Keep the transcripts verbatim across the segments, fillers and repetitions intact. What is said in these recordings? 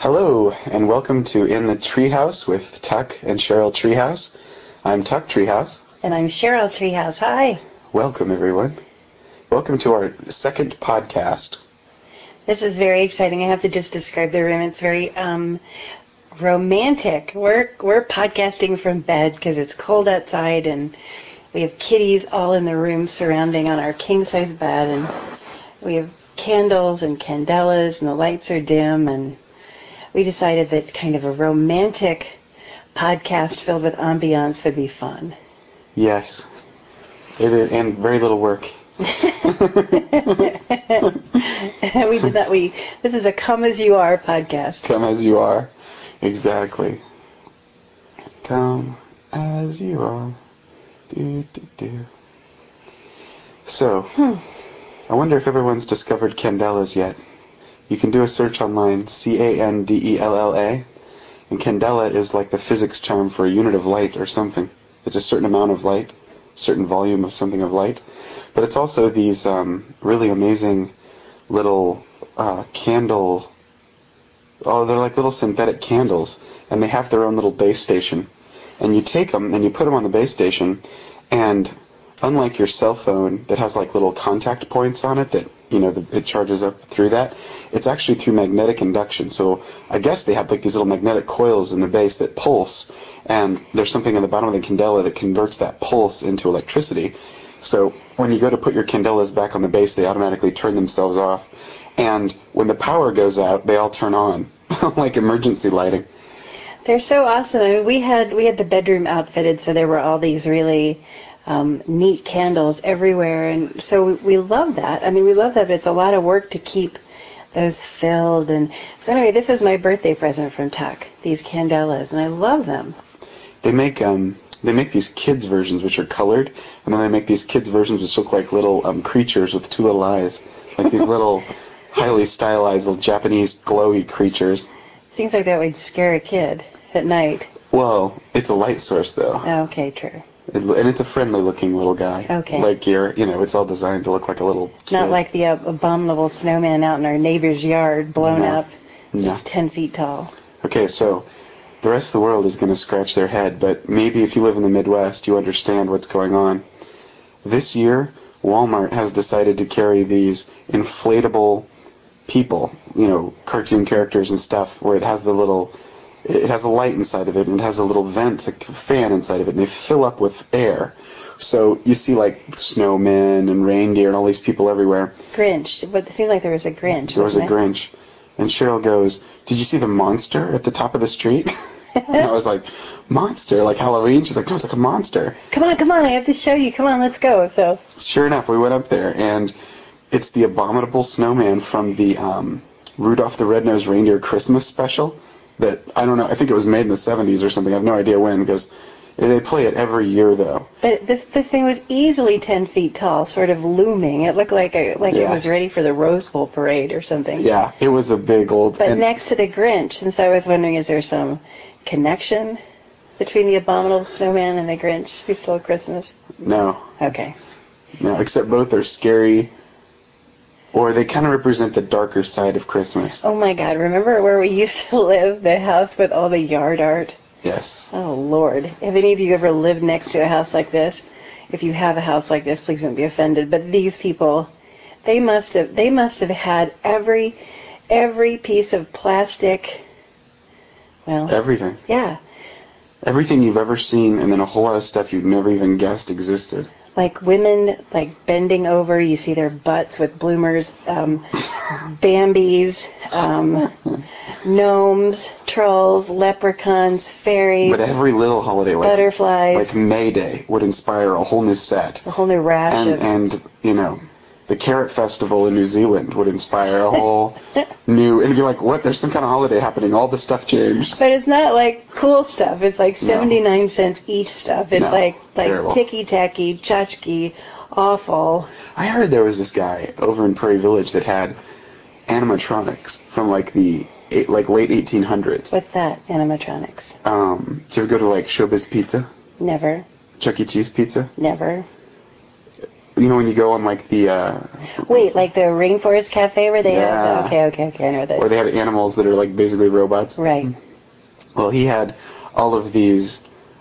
Hello, and welcome to In the Treehouse with Tuck and Cheryl Treehouse. I'm Tuck Treehouse. And I'm Cheryl Treehouse. Hi. Welcome, everyone. Welcome to our second podcast. This is very exciting. I have to just describe the room. It's very um, romantic. We're we're podcasting from bed because it's cold outside, and we have kitties all in the room surrounding on our king-size bed, and we have candles and candelas, and the lights are dim, and we decided that kind of a romantic podcast filled with ambiance would be fun. Yes. It is, and very little work. we did that. We this is a come as you are podcast. Come as you are. Exactly. Come as you are. Do, do, do. So, hmm. I wonder if everyone's discovered candelas yet. You can do a search online, C A N D E L L A, and candela is like the physics term for a unit of light or something. It's a certain amount of light, certain volume of something of light. But it's also these um, really amazing little uh, candle, oh, they're like little synthetic candles, and they have their own little base station. And you take them and you put them on the base station, and unlike your cell phone that has like little contact points on it that, you know, the, it charges up through that, it's actually through magnetic induction. So I guess they have like these little magnetic coils in the base that pulse, and there's something on the bottom of the candela that converts that pulse into electricity. So when you go to put your candelas back on the base, they automatically turn themselves off. And when the power goes out, they all turn on, like emergency lighting. They're so awesome. I mean, we had we had the bedroom outfitted, so there were all these really um, neat candles everywhere, and so we, we love that. I mean, we love that, but it's a lot of work to keep those filled. And so anyway, this is my birthday present from Tuck, these candelas, and I love them. They make um they make these kids versions which are colored, and then they make these kids versions which look like little um creatures with two little eyes, like these little highly stylized little Japanese glowy creatures. Seems like that would scare a kid at night. Well, it's a light source though. Oh, okay, true. It, and it's a friendly-looking little guy. Okay. Like you're, you know, it's all designed to look like a little kid. Not like the uh, abominable snowman out in our neighbor's yard, blown no. up. No. It's ten feet tall. Okay, so the rest of the world is going to scratch their head, but maybe if you live in the Midwest, you understand what's going on. This year, Walmart has decided to carry these inflatable people, you know, cartoon characters and stuff, where it has the little, it has a light inside of it, and it has a little vent, a fan inside of it, and they fill up with air. So you see, like, snowmen and reindeer and all these people everywhere. Grinch. But it seemed like there was a Grinch. There was a it? Grinch. And Cheryl goes, "Did you see the monster at the top of the street?" And I was like, "Monster? Like Halloween?" She's like, "No, it's like a monster." Come on, come on, I have to show you. Come on, let's go. So sure enough, we went up there, and it's the abominable snowman from the um, Rudolph the Red-Nosed Reindeer Christmas special that, I don't know, I think it was made in the seventies or something. I have no idea when, because they play it every year, though. But this this thing was easily ten feet tall, sort of looming. It looked like a, like Yeah. it was ready for the Rose Bowl parade or something. Yeah, it was a big old... But and next to the Grinch, and so I was wondering, is there some connection between the abominable snowman and the Grinch who stole Christmas? No. Okay. No, except both are scary, or they kind of represent the darker side of Christmas. Oh my God, remember where we used to live, the house with all the yard art? Yes. Oh, Lord. Have any of you ever lived next to a house like this? If you have a house like this, please don't be offended. But these people, they must have they must have had every every piece of plastic. Well, Everything. Yeah. Everything you've ever seen, and then a whole lot of stuff you've never even guessed existed. Like women, like bending over, you see their butts with bloomers, um, Bambis, um, gnomes, trolls, leprechauns, fairies. But every little holiday, like butterflies, like May Day, would inspire a whole new set. A whole new rash and, of... And, you know, the Carrot Festival in New Zealand would inspire a whole new... And it'd be like, what? There's some kind of holiday happening. All the stuff changed. But it's not like cool stuff. It's like seventy-nine no. cents each stuff. It's no, like like ticky-tacky, tchotchke, awful. I heard there was this guy over in Prairie Village that had animatronics from like the eight, like late eighteen hundreds. What's that, animatronics? Um, did you ever go to like Showbiz Pizza? Never. Chuck E. Cheese Pizza? Never. You you know when you go on like the uh, Wait, like the Rainforest Cafe where they Yeah. have the, okay, okay, okay, I know that. where they have animals that are like basically robots. Right. Well, he had all of these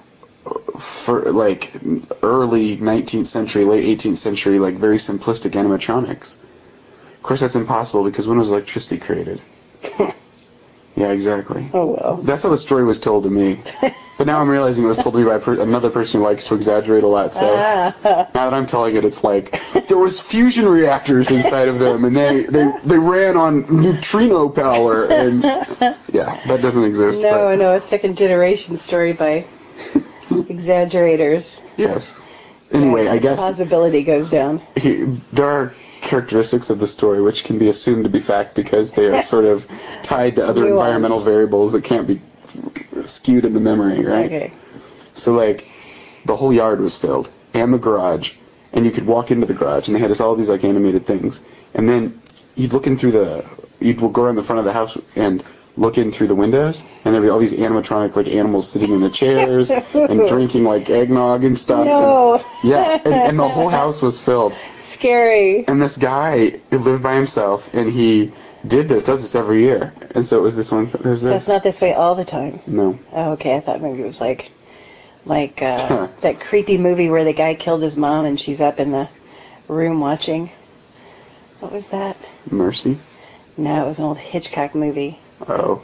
for like early nineteenth century, late eighteenth century, like very simplistic animatronics. Of course, that's impossible because when was electricity created? Yeah, exactly. Oh, well. That's how the story was told to me. But now I'm realizing it was told to me by per- another person who likes to exaggerate a lot. So Ah. now that I'm telling it, it's like there was fusion reactors inside of them, and they they, they ran on neutrino power. And yeah, that doesn't exist. No, but no, a second generation story by exaggerators. Yes. Anyway, Right, I the guess plausibility goes down. he, there are characteristics of the story which can be assumed to be fact because they are sort of tied to other Nuance. environmental variables that can't be skewed in the memory, right? Okay. So, like, the whole yard was filled, and the garage, and you could walk into the garage, and they had just all these, like, animated things. And then you'd look in through the, you'd go around the front of the house and look in through the windows, and there'd be all these animatronic, like, animals sitting in the chairs and drinking, like, eggnog and stuff. No. And, yeah, and, and the whole house was filled. Scary. And this guy who lived by himself, and he did this, does this every year. And so it was this one, th- there's So this. it's not this way all the time? No. Oh, okay, I thought maybe it was like like uh, that creepy movie where the guy killed his mom and she's up in the room watching. What was that? Mercy? No, it was an old Hitchcock movie. Oh.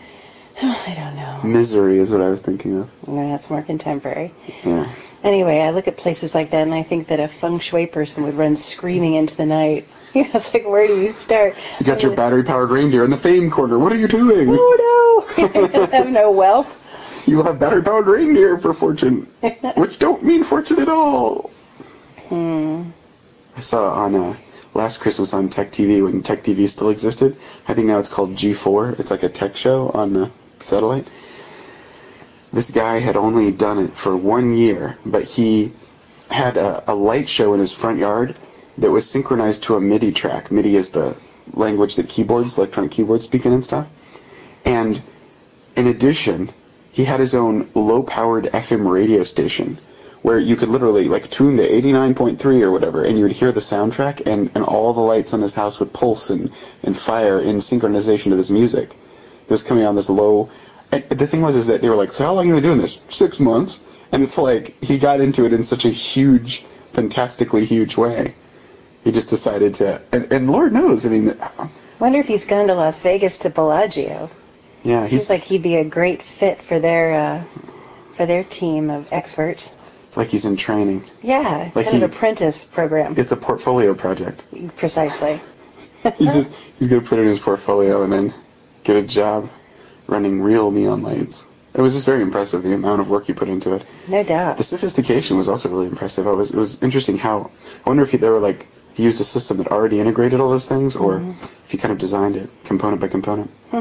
I don't know. Misery is what I was thinking of. No, that's more contemporary. Yeah. Anyway, I look at places like that and I think that a feng shui person would run screaming into the night. You know, it's like, where do you start? You got your battery-powered reindeer in the fame corner. What are you doing? Oh, no. I have no wealth. You will have battery-powered reindeer for fortune, which don't mean fortune at all. Hmm. I saw on uh, last Christmas on Tech T V, when Tech T V still existed. I think now it's called G four. It's like a tech show on the satellite. This guy had only done it for one year, but he had a, a light show in his front yard that was synchronized to a MIDI track. MIDI is the language that keyboards, electronic keyboards, speak in and stuff. And in addition, he had his own low-powered F M radio station where you could literally like tune to eighty-nine point three or whatever, and you would hear the soundtrack, and, and all the lights on his house would pulse and, and fire in synchronization to this music. It was coming on this low. And the thing was is that they were like, so how long are you doing this? Six months. And it's like he got into it in such a huge, fantastically huge way. He just decided to, and, and Lord knows, I mean. Wonder if he's gone to Las Vegas to Bellagio. Yeah, he's Seems like he'd be a great fit for their uh, for their team of experts. like he's in training. Yeah, Like kind he, of apprentice program. It's a portfolio project. Precisely. He's just he's gonna put it in his portfolio and then get a job running real neon lights. It was just very impressive, the amount of work he put into it. No doubt. The sophistication was also really impressive. I was it was interesting how I wonder if he, they were like he used a system that already integrated all those things, or mm-hmm. if he kind of designed it component by component. Hmm.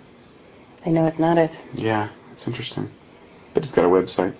I know it's not it. Yeah, it's interesting. But it's got a website.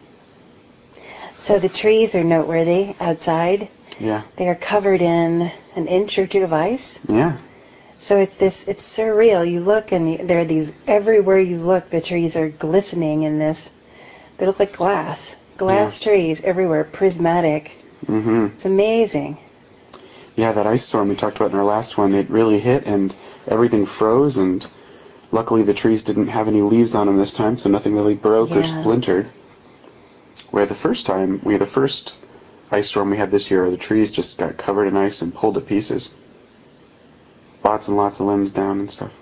So the trees are noteworthy outside. Yeah. They are covered in an inch or two of ice. Yeah. So it's this, it's surreal. You look and there are these, everywhere you look, the trees are glistening in this, they look like glass. Glass yeah. trees everywhere, prismatic. Mm-hmm. It's amazing. Yeah, that ice storm we talked about in our last one, it really hit and everything froze, and luckily the trees didn't have any leaves on them this time, so nothing really broke yeah. or splintered. Where the first time, we had the first ice storm we had this year, the trees just got covered in ice and pulled to pieces. Lots and lots of limbs down and stuff.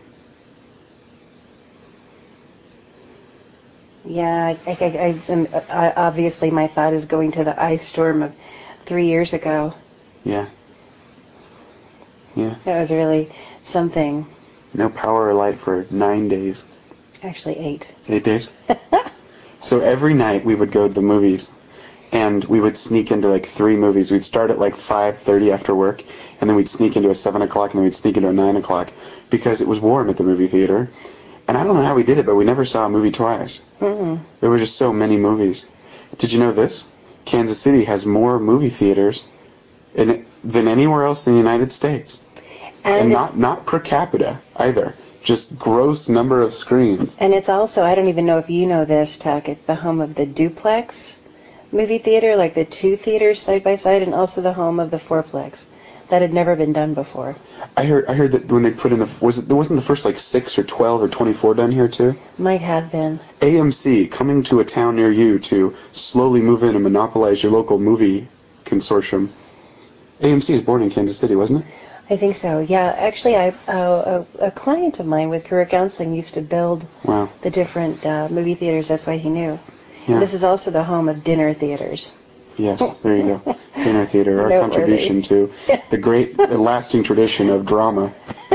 Yeah, I, I, I, I, obviously my thought is going to the ice storm of three years ago. Yeah. Yeah. That was really something. No power or light for nine days. Actually, eight. Eight days? So every night we would go to the movies, and we would sneak into like three movies. We'd start at like five thirty after work, and then we'd sneak into a seven o'clock, and then we'd sneak into a nine o'clock, because it was warm at the movie theater. And I don't know how we did it, but we never saw a movie twice. Mm-hmm. There were just so many movies. Did you know this? Kansas City has more movie theaters in it than anywhere else in the United States. And, and not, not per capita either. Just gross number of screens. And it's also, I don't even know if you know this, Tuck, it's the home of the duplex movie theater, like the two theaters side by side, and also the home of the fourplex. That had never been done before. I heard I heard that when they put in the was it there wasn't the first like six or twelve or twenty-four done here too? Might have been. A M C coming to a town near you to slowly move in and monopolize your local movie consortium. A M C is born in Kansas City, wasn't it? I think so. Yeah, actually, I uh, a, a client of mine with career counseling used to build Wow. the different uh, movie theaters. That's why he knew. Yeah. And this is also the home of dinner theaters. Yes, there you go. Dinner theater, our Noteworthy. contribution to the great and lasting tradition of drama.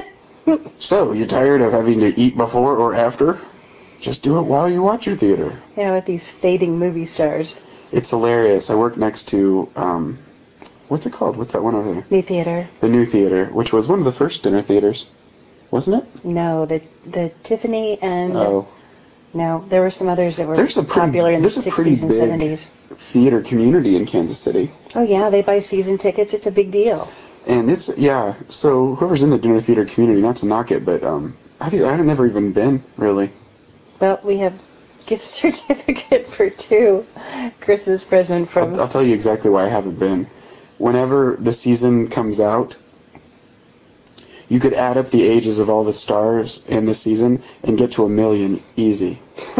So, you tired of having to eat before or after? Just do it while you watch your theater. Yeah, with these fading movie stars. It's hilarious. I work next to, um, what's it called? What's that one over there? New theater. The New Theater, which was one of the first dinner theaters, wasn't it? No, the the Tiffany and Oh. no, there were some others that were There's a pretty, popular in the there's a pretty sixties and big seventies. theater community in Kansas City. Oh yeah, they buy season tickets. It's a big deal. And it's, yeah, so whoever's in the dinner theater community, not to knock it, but um, I've, I've never even been, really. Well, we have gift certificate for two Christmas present from... I'll, I'll tell you exactly why I haven't been. Whenever the season comes out, you could add up the ages of all the stars in the season and get to a million easy.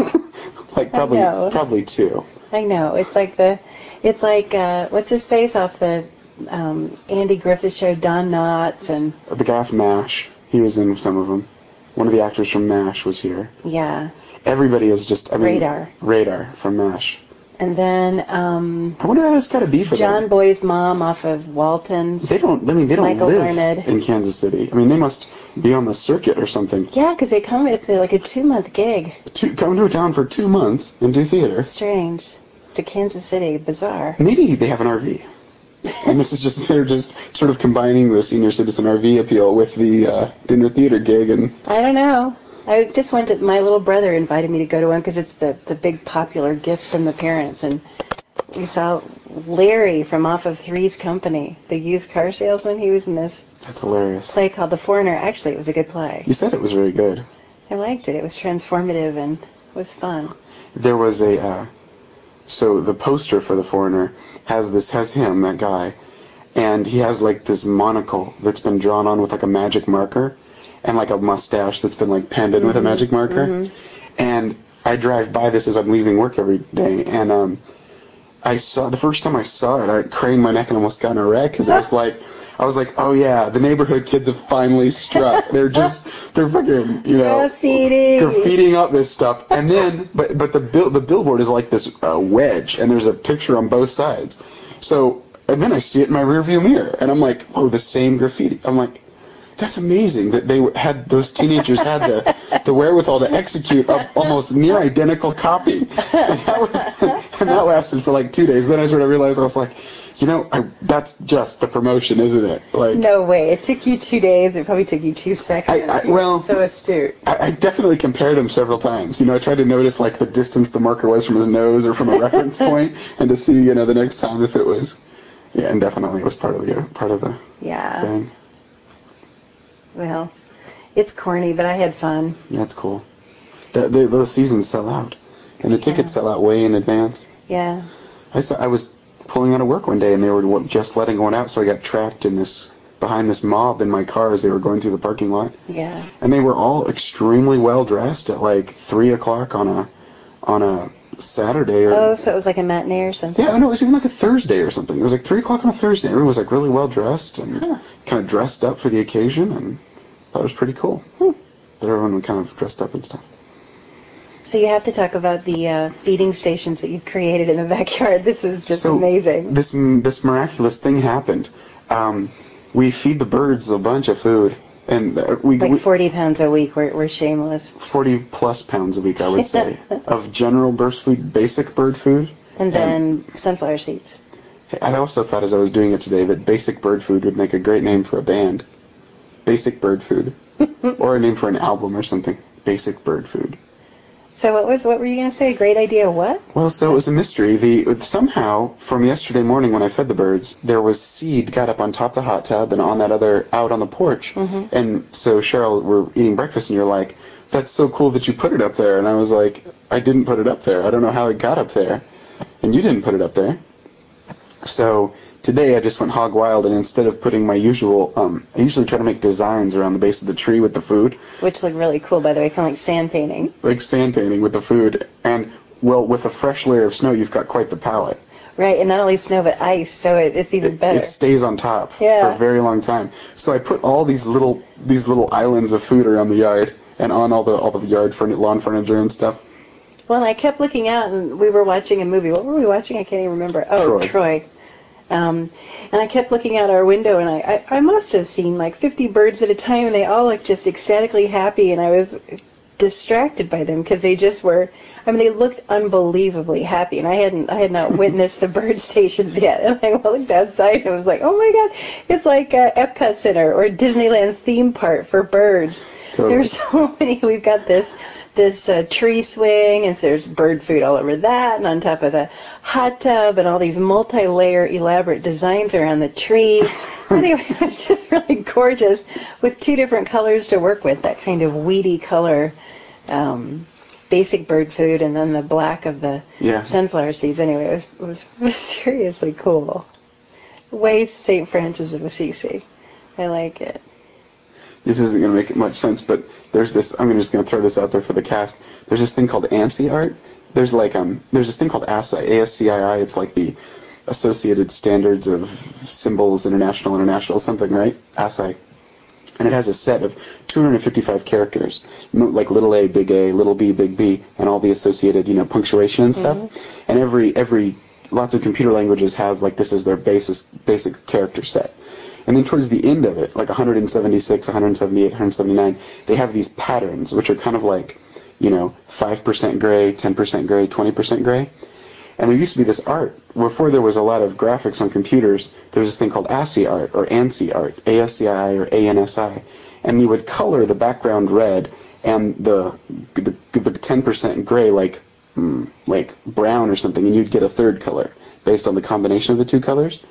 Like probably I know. probably two. I know. It's like the, it's like, uh, what's his face off the um, Andy Griffith show, Don Knotts, and... The guy off MASH, he was in some of them. One of the actors from MASH was here. Yeah. Everybody is just, I mean... Radar. Radar from MASH. And then, um... I wonder how that's got to be for John them. Boy's mom off of Walton's. They don't, I mean, they don't Michael live Learned. in Kansas City. I mean, they must be on the circuit or something. Yeah, because they come, it's like a two-month gig. Two, come to a town for two months and do theater. Strange. To Kansas City. Bizarre. Maybe they have an R V. And this is just, they're just sort of combining the senior citizen R V appeal with the uh, dinner theater gig. And I don't know. I just went to, my little brother invited me to go to one because it's the, the big popular gift from the parents. And we saw Larry from off of Three's Company, the used car salesman. He was in this That's hilarious. play called The Foreigner. Actually, it was a good play. You said it was very good. I liked it. It was transformative and was fun. There was a, uh, so the poster for The Foreigner has this, has him, that guy, and he has like this monocle that's been drawn on with like a magic marker, and like a mustache that's been like penned in mm-hmm. with a magic marker. Mm-hmm. And I drive by this as I'm leaving work every day, and um, I saw, the first time I saw it, I craned my neck and almost got in a wreck, because I was like, I was like, oh yeah, the neighborhood kids have finally struck. They're just, they're fucking, you know, graffiti, graffitiing up this stuff. And then, but but the bill, the billboard is like this uh, wedge, and there's a picture on both sides. So, and then I see it in my rearview mirror, and I'm like, whoa, the same graffiti. I'm like, that's amazing that they had, those teenagers had the, the wherewithal to execute a almost near identical copy. And that was, and that lasted for like two days. Then I sort of realized, I was like, you know, I, that's just the promotion, isn't it? Like, no way. It took you two days. It probably took you two seconds. I, I, well, so astute. I, I definitely compared him several times. You know, I tried to notice like the distance the marker was from his nose or from a reference point, and to see, you know, the next time if it was, yeah, and definitely it was part of the part of the yeah. thing. Well, it's corny, but I had fun. That's cool. The, the, those seasons sell out, and the tickets yeah. sell out way in advance. Yeah. I saw, I was pulling out of work one day, and they were just letting one out, so I got trapped in this behind this mob in my car as they were going through the parking lot. Yeah. And they were all extremely well dressed at like three o'clock on a on a Saturday. Or, oh, so it was like a matinee or something? Yeah, no, it was even like a Thursday or something. It was like three o'clock on a Thursday. Everyone was like really well dressed and huh. kind of dressed up for the occasion, and I thought it was pretty cool. Hmm. That everyone was kind of dressed up and stuff. So you have to talk about the uh, feeding stations that you've created in the backyard. This is just so amazing. This this miraculous thing happened. Um, we feed the birds a bunch of food. And uh, we like we, forty pounds a week. We're we're shameless. Forty plus pounds a week, I would say, of general bird food, basic bird food, and then and sunflower seeds. I also thought as I was doing it today that basic bird food would make a great name for a band. Basic bird food, or a name for an album or something. Basic bird food. So what was what were you going to say? A great idea? What? Well, so it was a mystery. The somehow from yesterday morning when I fed the birds, there was seed got up on top of the hot tub and on that other out on the porch. Mm-hmm. And so Cheryl, we're eating breakfast, and you're like, "That's so cool that you put it up there." And I was like, "I didn't put it up there. I don't know how it got up there." and you didn't put it up there. So today I just went hog wild, and instead of putting my usual, um, I usually try to make designs around the base of the tree with the food. Which look really cool, by the way, kind of like sand painting. Like sand painting with the food. And, well, with a fresh layer of snow, you've got quite the palette. Right, and not only snow, but ice, so it, it's even It, better. it stays on top Yeah. for a very long time. So I put all these little these little islands of food around the yard and on all the all the yard furniture, lawn furniture and stuff. Well, and I kept looking out, and we were watching a movie. What were we watching? I can't even remember. Oh, Troy. Troy. Um, and I kept looking out our window, and I, I, I must have seen like fifty birds at a time, and they all looked just ecstatically happy, and I was distracted by them because they just were. I mean, they looked unbelievably happy, and I hadn't, I had not witnessed the bird stations yet. And I looked outside, and I was like, oh my God, it's like uh, Epcot Center or Disneyland theme park for birds. Totally. There's so many. We've got this this uh, tree swing, and so there's bird food all over that, and on top of the hot tub, and all these multi-layer elaborate designs around the tree. Anyway, it was just really gorgeous with two different colors to work with, that kind of weedy color, um, basic bird food, and then the black of the Yeah. sunflower seeds. Anyway, it was, it was, it was seriously cool. Way Saint Francis of Assisi. I like it. This isn't going to make much sense, but there's this, I'm just going to throw this out there for the cast. There's this thing called ANSI art. There's like, um, there's this thing called A S C I, A S C I I. It's like the Associated Standards of Symbols International, International, something, right? A S C I. And it has a set of two hundred fifty-five characters, like little a, big A, little b, big B, and all the associated, you know, punctuation and stuff. Mm-hmm. And every, every, lots of computer languages have, like, this is their basis, basic character set. And then towards the end of it, like one seventy-six, one seventy-eight, one seventy-nine, they have these patterns, which are kind of like, you know, five percent gray, ten percent gray, twenty percent gray. And there used to be this art. Before there was a lot of graphics on computers, there was this thing called ASCII art, or ANSI art, A S C I I or A N S I. And you would color the background red and the the, the ten percent gray like, mm, like brown or something, and you'd get a third color based on the combination of the two colors.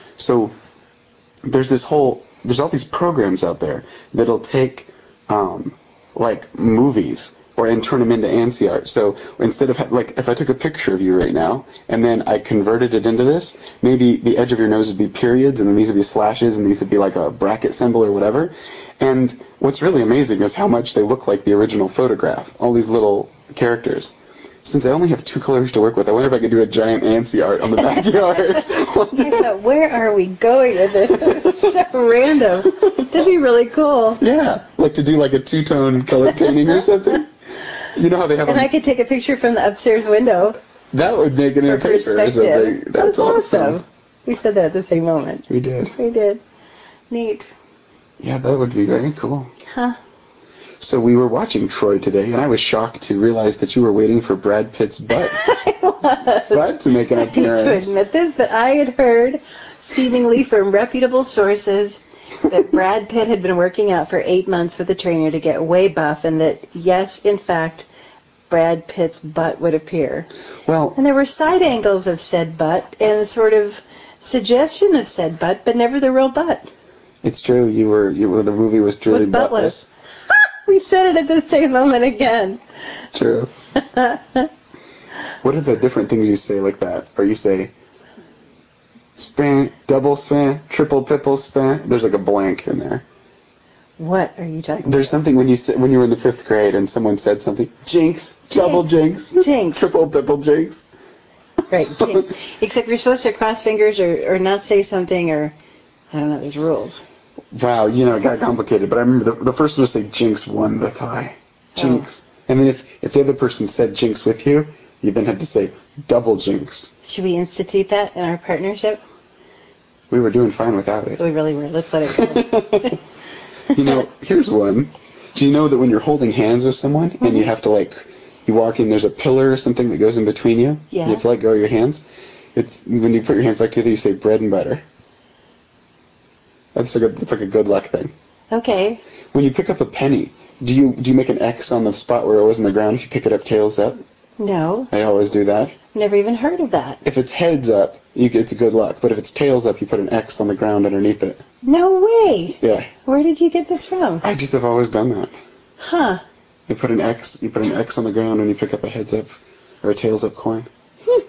So there's this whole, there's all these programs out there that'll take, um, like movies or and turn them into ANSI art. So instead of, like, if I took a picture of you right now and then I converted it into this, maybe the edge of your nose would be periods and then these would be slashes and these would be like a bracket symbol or whatever. And what's really amazing is how much they look like the original photograph, all these little characters. Since I only have two colors to work with, I wonder if I could do a giant ANSI art on the backyard. I thought, where are we going with this? It's so random. That'd be really cool. Yeah, like to do like a two-tone color painting or something. You know how they have And them? I could take a picture from the upstairs window. That would make it in a paper or something. That's, That's awesome. awesome. We said that at the same moment. We did. We did. Neat. Yeah, that would be very cool. Huh. So we were watching Troy today, and I was shocked to realize that you were waiting for Brad Pitt's butt. I was. Butt to make an appearance. I need to admit this, but I had heard, seemingly from reputable sources, that Brad Pitt had been working out for eight months with a trainer to get way buff, and that, yes, in fact, Brad Pitt's butt would appear. Well, and there were side angles of said butt and sort of suggestion of said butt, but never the real butt. It's true. You were. You were. The movie was truly was buttless. We said it at the same moment again. It's true. What are the different things you say like that? Or you say span, double span, triple pipple span? There's like a blank in there. What are you talking about? There's something when you say, when you were in the fifth grade and someone said something. Jinx. Jinx. Double jinx. Jinx. Triple pipple jinx. Right, jinx. Except you're supposed to cross fingers or, or not say something or, I don't know, there's rules. Wow, you know, it got complicated, but I remember the, the first one to say jinx won the tie. Jinx. Oh. And then if, if the other person said jinx with you, you then had to say double jinx. Should we institute that in our partnership? We were doing fine without it. We really were. Let's let it go. You know, here's one. Do you know that when you're holding hands with someone mm-hmm. and you have to, like, you walk in, there's a pillar or something that goes in between you? Yeah. You have to let go of your hands? It's when you put your hands back together, you say bread and butter. That's like a, that's like a good luck thing. Okay. When you pick up a penny, do you do you make an X on the spot where it was on the ground if you pick it up tails up? No. I always do that. Never even heard of that. If it's heads up, you, it's a good luck. But if it's tails up, you put an X on the ground underneath it. No way. Yeah. Where did you get this from? I just have always done that. Huh. You put an X. You put an X on the ground when you pick up a heads up or a tails up coin. Hmm.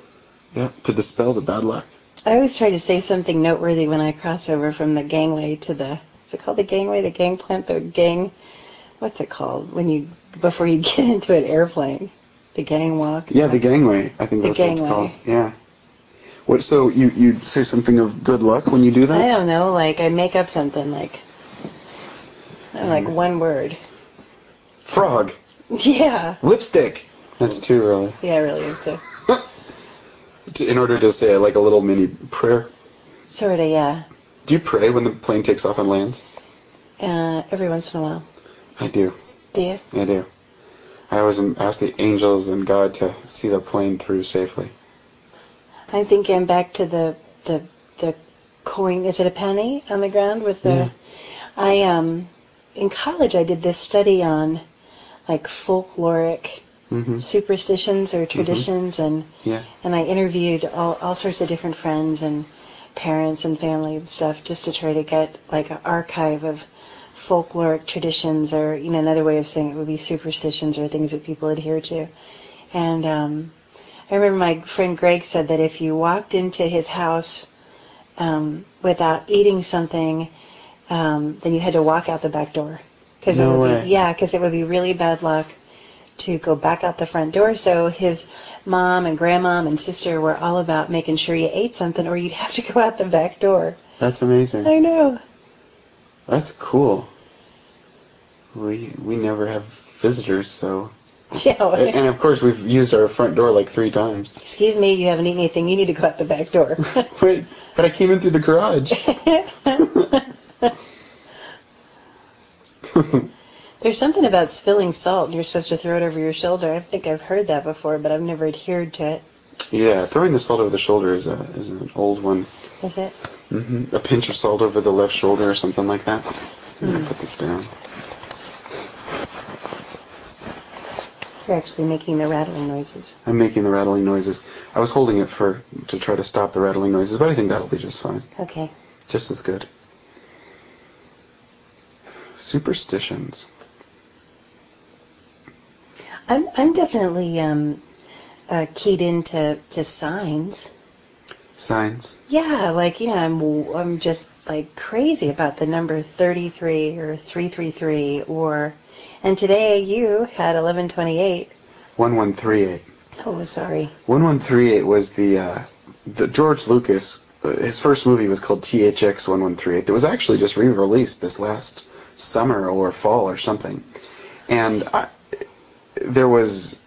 Yeah, to dispel the bad luck. I always try to say something noteworthy when I cross over from the gangway to the, is it called the gangway, the gangplank, the gang, what's it called when you, before you get into an airplane? The gangwalk? Yeah, the gangway. I think The that's what it's called. gangway. Yeah. What? So you you say something of good luck when you do that? I don't know, like I make up something like, I don't know, like one word. Frog. Yeah. Lipstick. That's too early. Yeah, it really is too. In order to say like a little mini prayer. Sorta, yeah. Do you pray when the plane takes off and lands? Uh, every once in a while. I do. Do you? I do. I always ask the angels and God to see the plane through safely. I think I'm back to the the the coin. Is it a penny on the ground with the? Yeah. I um, in college I did this study on like folkloric Mm-hmm. superstitions or traditions, Mm-hmm. and Yeah. and I interviewed all all sorts of different friends and parents and family and stuff just to try to get like an archive of folkloric traditions, or you know, another way of saying it would be superstitions or things that people adhere to. And um, I remember my friend Greg said that if you walked into his house um, without eating something, um, then you had to walk out the back door. Cause No it would way. Be, yeah, because it would be really bad luck to go back out the front door. So his mom and grandmom and sister were all about making sure you ate something, or you'd have to go out the back door. That's amazing. I know. That's cool. We we never have visitors, so. Yeah. And, and of course, we've used our front door like three times. Excuse me, you haven't eaten anything. You need to go out the back door. Wait, but I came in through the garage. There's something about spilling salt, and you're supposed to throw it over your shoulder. I think I've heard that before, but I've never adhered to it. Yeah, throwing the salt over the shoulder is a is an old one. Is it? Mm-hmm. A pinch of salt over the left shoulder or something like that. I'm Hmm. gonna put this down. You're actually making the rattling noises. I'm making the rattling noises. I was holding it for to try to stop the rattling noises, but I think that'll be just fine. Okay. Just as good. Superstitions. I'm I'm definitely um, uh, keyed into to signs. Signs. Yeah, like yeah, I'm I'm just like crazy about the number thirty-three or three three three, or and today you had eleven twenty-eight. one one three eight. Oh, sorry. one one three eight was the uh, the George Lucas. Uh, his first movie was called T H X one one three eight. It was actually just re-released this last summer or fall or something, and I, there was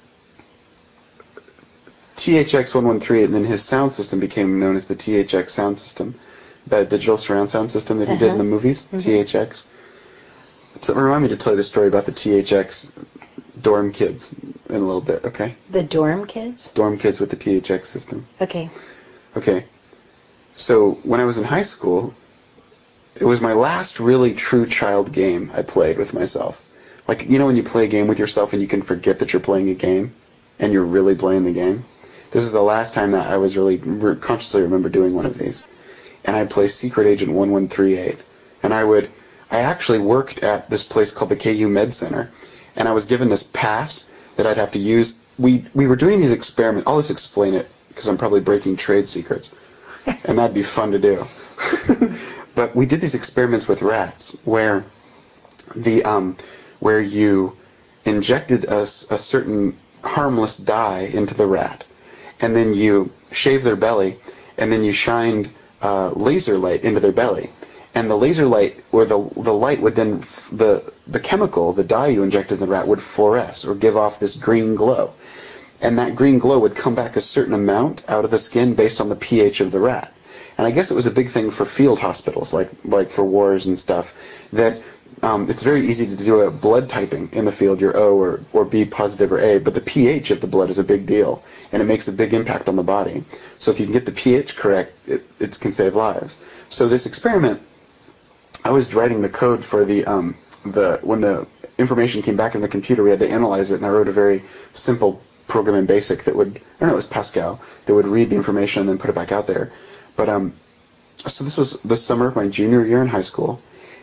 T H X one one three eight, and then his sound system became known as the T H X sound system, that digital surround sound system that he Uh-huh. did in the movies, Mm-hmm. T H X. So remind me to tell you the story about the T H X dorm kids in a little bit, okay? The dorm kids? Dorm kids with the T H X system. Okay. Okay. So when I was in high school, it was my last really true child game I played with myself. Like, you know when you play a game with yourself and you can forget that you're playing a game and you're really playing the game? This is the last time that I was really re- consciously remember doing one of these. And I'd play Secret Agent one one three eight. And I would, I actually worked at this place called the K U Med Center, and I was given this pass that I'd have to use. We, we were doing these experiments. I'll just explain it because I'm probably breaking trade secrets. And that'd be fun to do. But we did these experiments with rats where the um, where you injected a, a certain harmless dye into the rat, and then you shaved their belly, and then you shined uh, laser light into their belly, and the laser light or the the light would then f- the the chemical, the dye you injected in the rat would fluoresce or give off this green glow, and that green glow would come back a certain amount out of the skin based on the pH of the rat. And I guess it was a big thing for field hospitals, like like for wars and stuff, that um, it's very easy to do a blood typing in the field, you're O or, or B positive or A, but the pH of the blood is a big deal, and it makes a big impact on the body. So if you can get the pH correct, it, it can save lives. So this experiment, I was writing the code for the, um, the when the information came back in the computer, we had to analyze it, and I wrote a very simple program in BASIC that would, I don't know, it was Pascal, that would read the information and then put it back out there. But um, so this was the summer of my junior year in high school,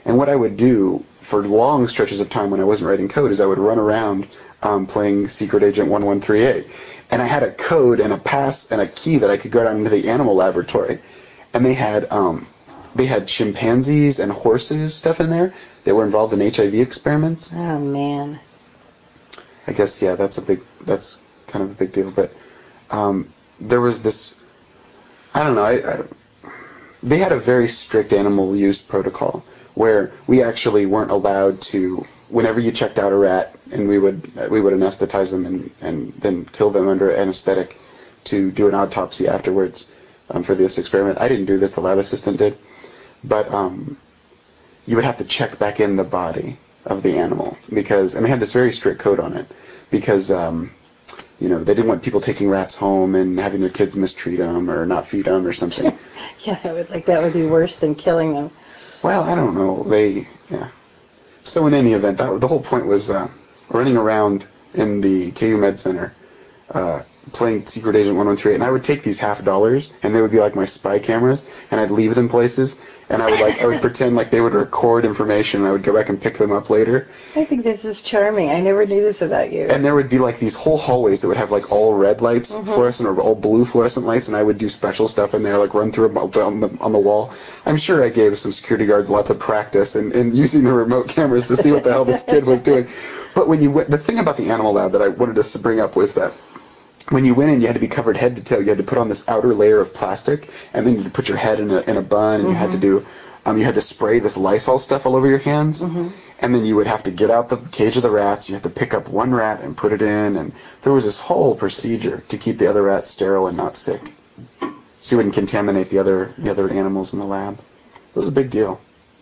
And what I would do for long stretches of time when I wasn't writing code is I would run around um, playing Secret Agent one one three eight. And I had a code and a pass and a key that I could go down into the animal laboratory. And they had um, they had chimpanzees and horses stuff in there that were involved in H I V experiments. Oh, man. I guess, yeah, that's a big, that's kind of a big deal. But um, there was this, I don't know, I, I they had a very strict animal use protocol where we actually weren't allowed to, whenever you checked out a rat, and we would we would anesthetize them and, and then kill them under anesthetic to do an autopsy afterwards um, for this experiment. I didn't do this, the lab assistant did. But um, you would have to check back in the body of the animal because, and they had this very strict code on it because, um, you know, they didn't want people taking rats home and having their kids mistreat them or not feed them or something. Yeah, that would, like, that would be worse than killing them. Well, I don't know. They, yeah. So in any event, that, the whole point was uh, running around in the K U Med Center uh, playing Secret Agent one one three eight, and I would take these half dollars, and they would be like my spy cameras, and I'd leave them places, and I would like I would pretend like they would record information, and I would go back and pick them up later. I think this is charming. I never knew this about you. And there would be like these whole hallways that would have like all red lights, mm-hmm. fluorescent or all blue fluorescent lights, and I would do special stuff in there, like run through them on the, on the wall. I'm sure I gave some security guards lots of practice and, and using the remote cameras to see what the hell this kid was doing. But when you went, the thing about the animal lab that I wanted to bring up was that when you went in, you had to be covered head to toe. You had to put on this outer layer of plastic, and then you had to put your head in a, in a bun, and mm-hmm. you had to do, um, you had to spray this Lysol stuff all over your hands, mm-hmm. and then you would have to get out the cage of the rats. You have to pick up one rat and put it in, and there was this whole procedure to keep the other rats sterile and not sick, so you wouldn't contaminate the other the other animals in the lab. It was a big deal.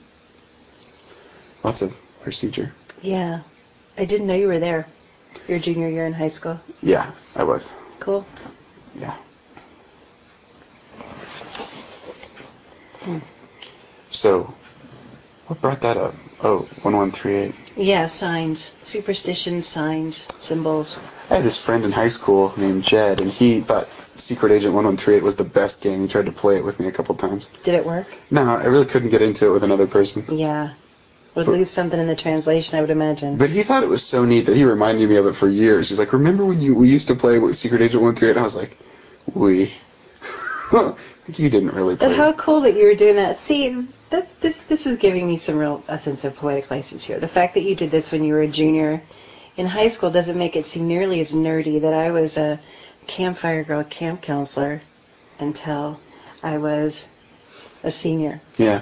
Lots of procedure. Yeah, I didn't know you were there. Your junior year in high school. Yeah, I was. Cool. Yeah. Hmm. So, what brought that up? Oh, one one three eight. Yeah, signs. Superstitions, signs, symbols. I had this friend in high school named Jed, and he thought Secret Agent one one three eight was the best game. He tried to play it with me a couple times. Did it work? No, I really couldn't get into it with another person. Yeah. Would but, lose something in the translation, I would imagine. But he thought it was so neat that he reminded me of it for years. He's like, remember when you we used to play with Secret Agent one three eight? And I was like, we. You didn't really play. But how cool that you were doing that. See, that's this this is giving me some real a sense of poetic license here. The fact that you did this when you were a junior in high school doesn't make it seem nearly as nerdy that I was a campfire girl camp counselor until I was a senior. Yeah.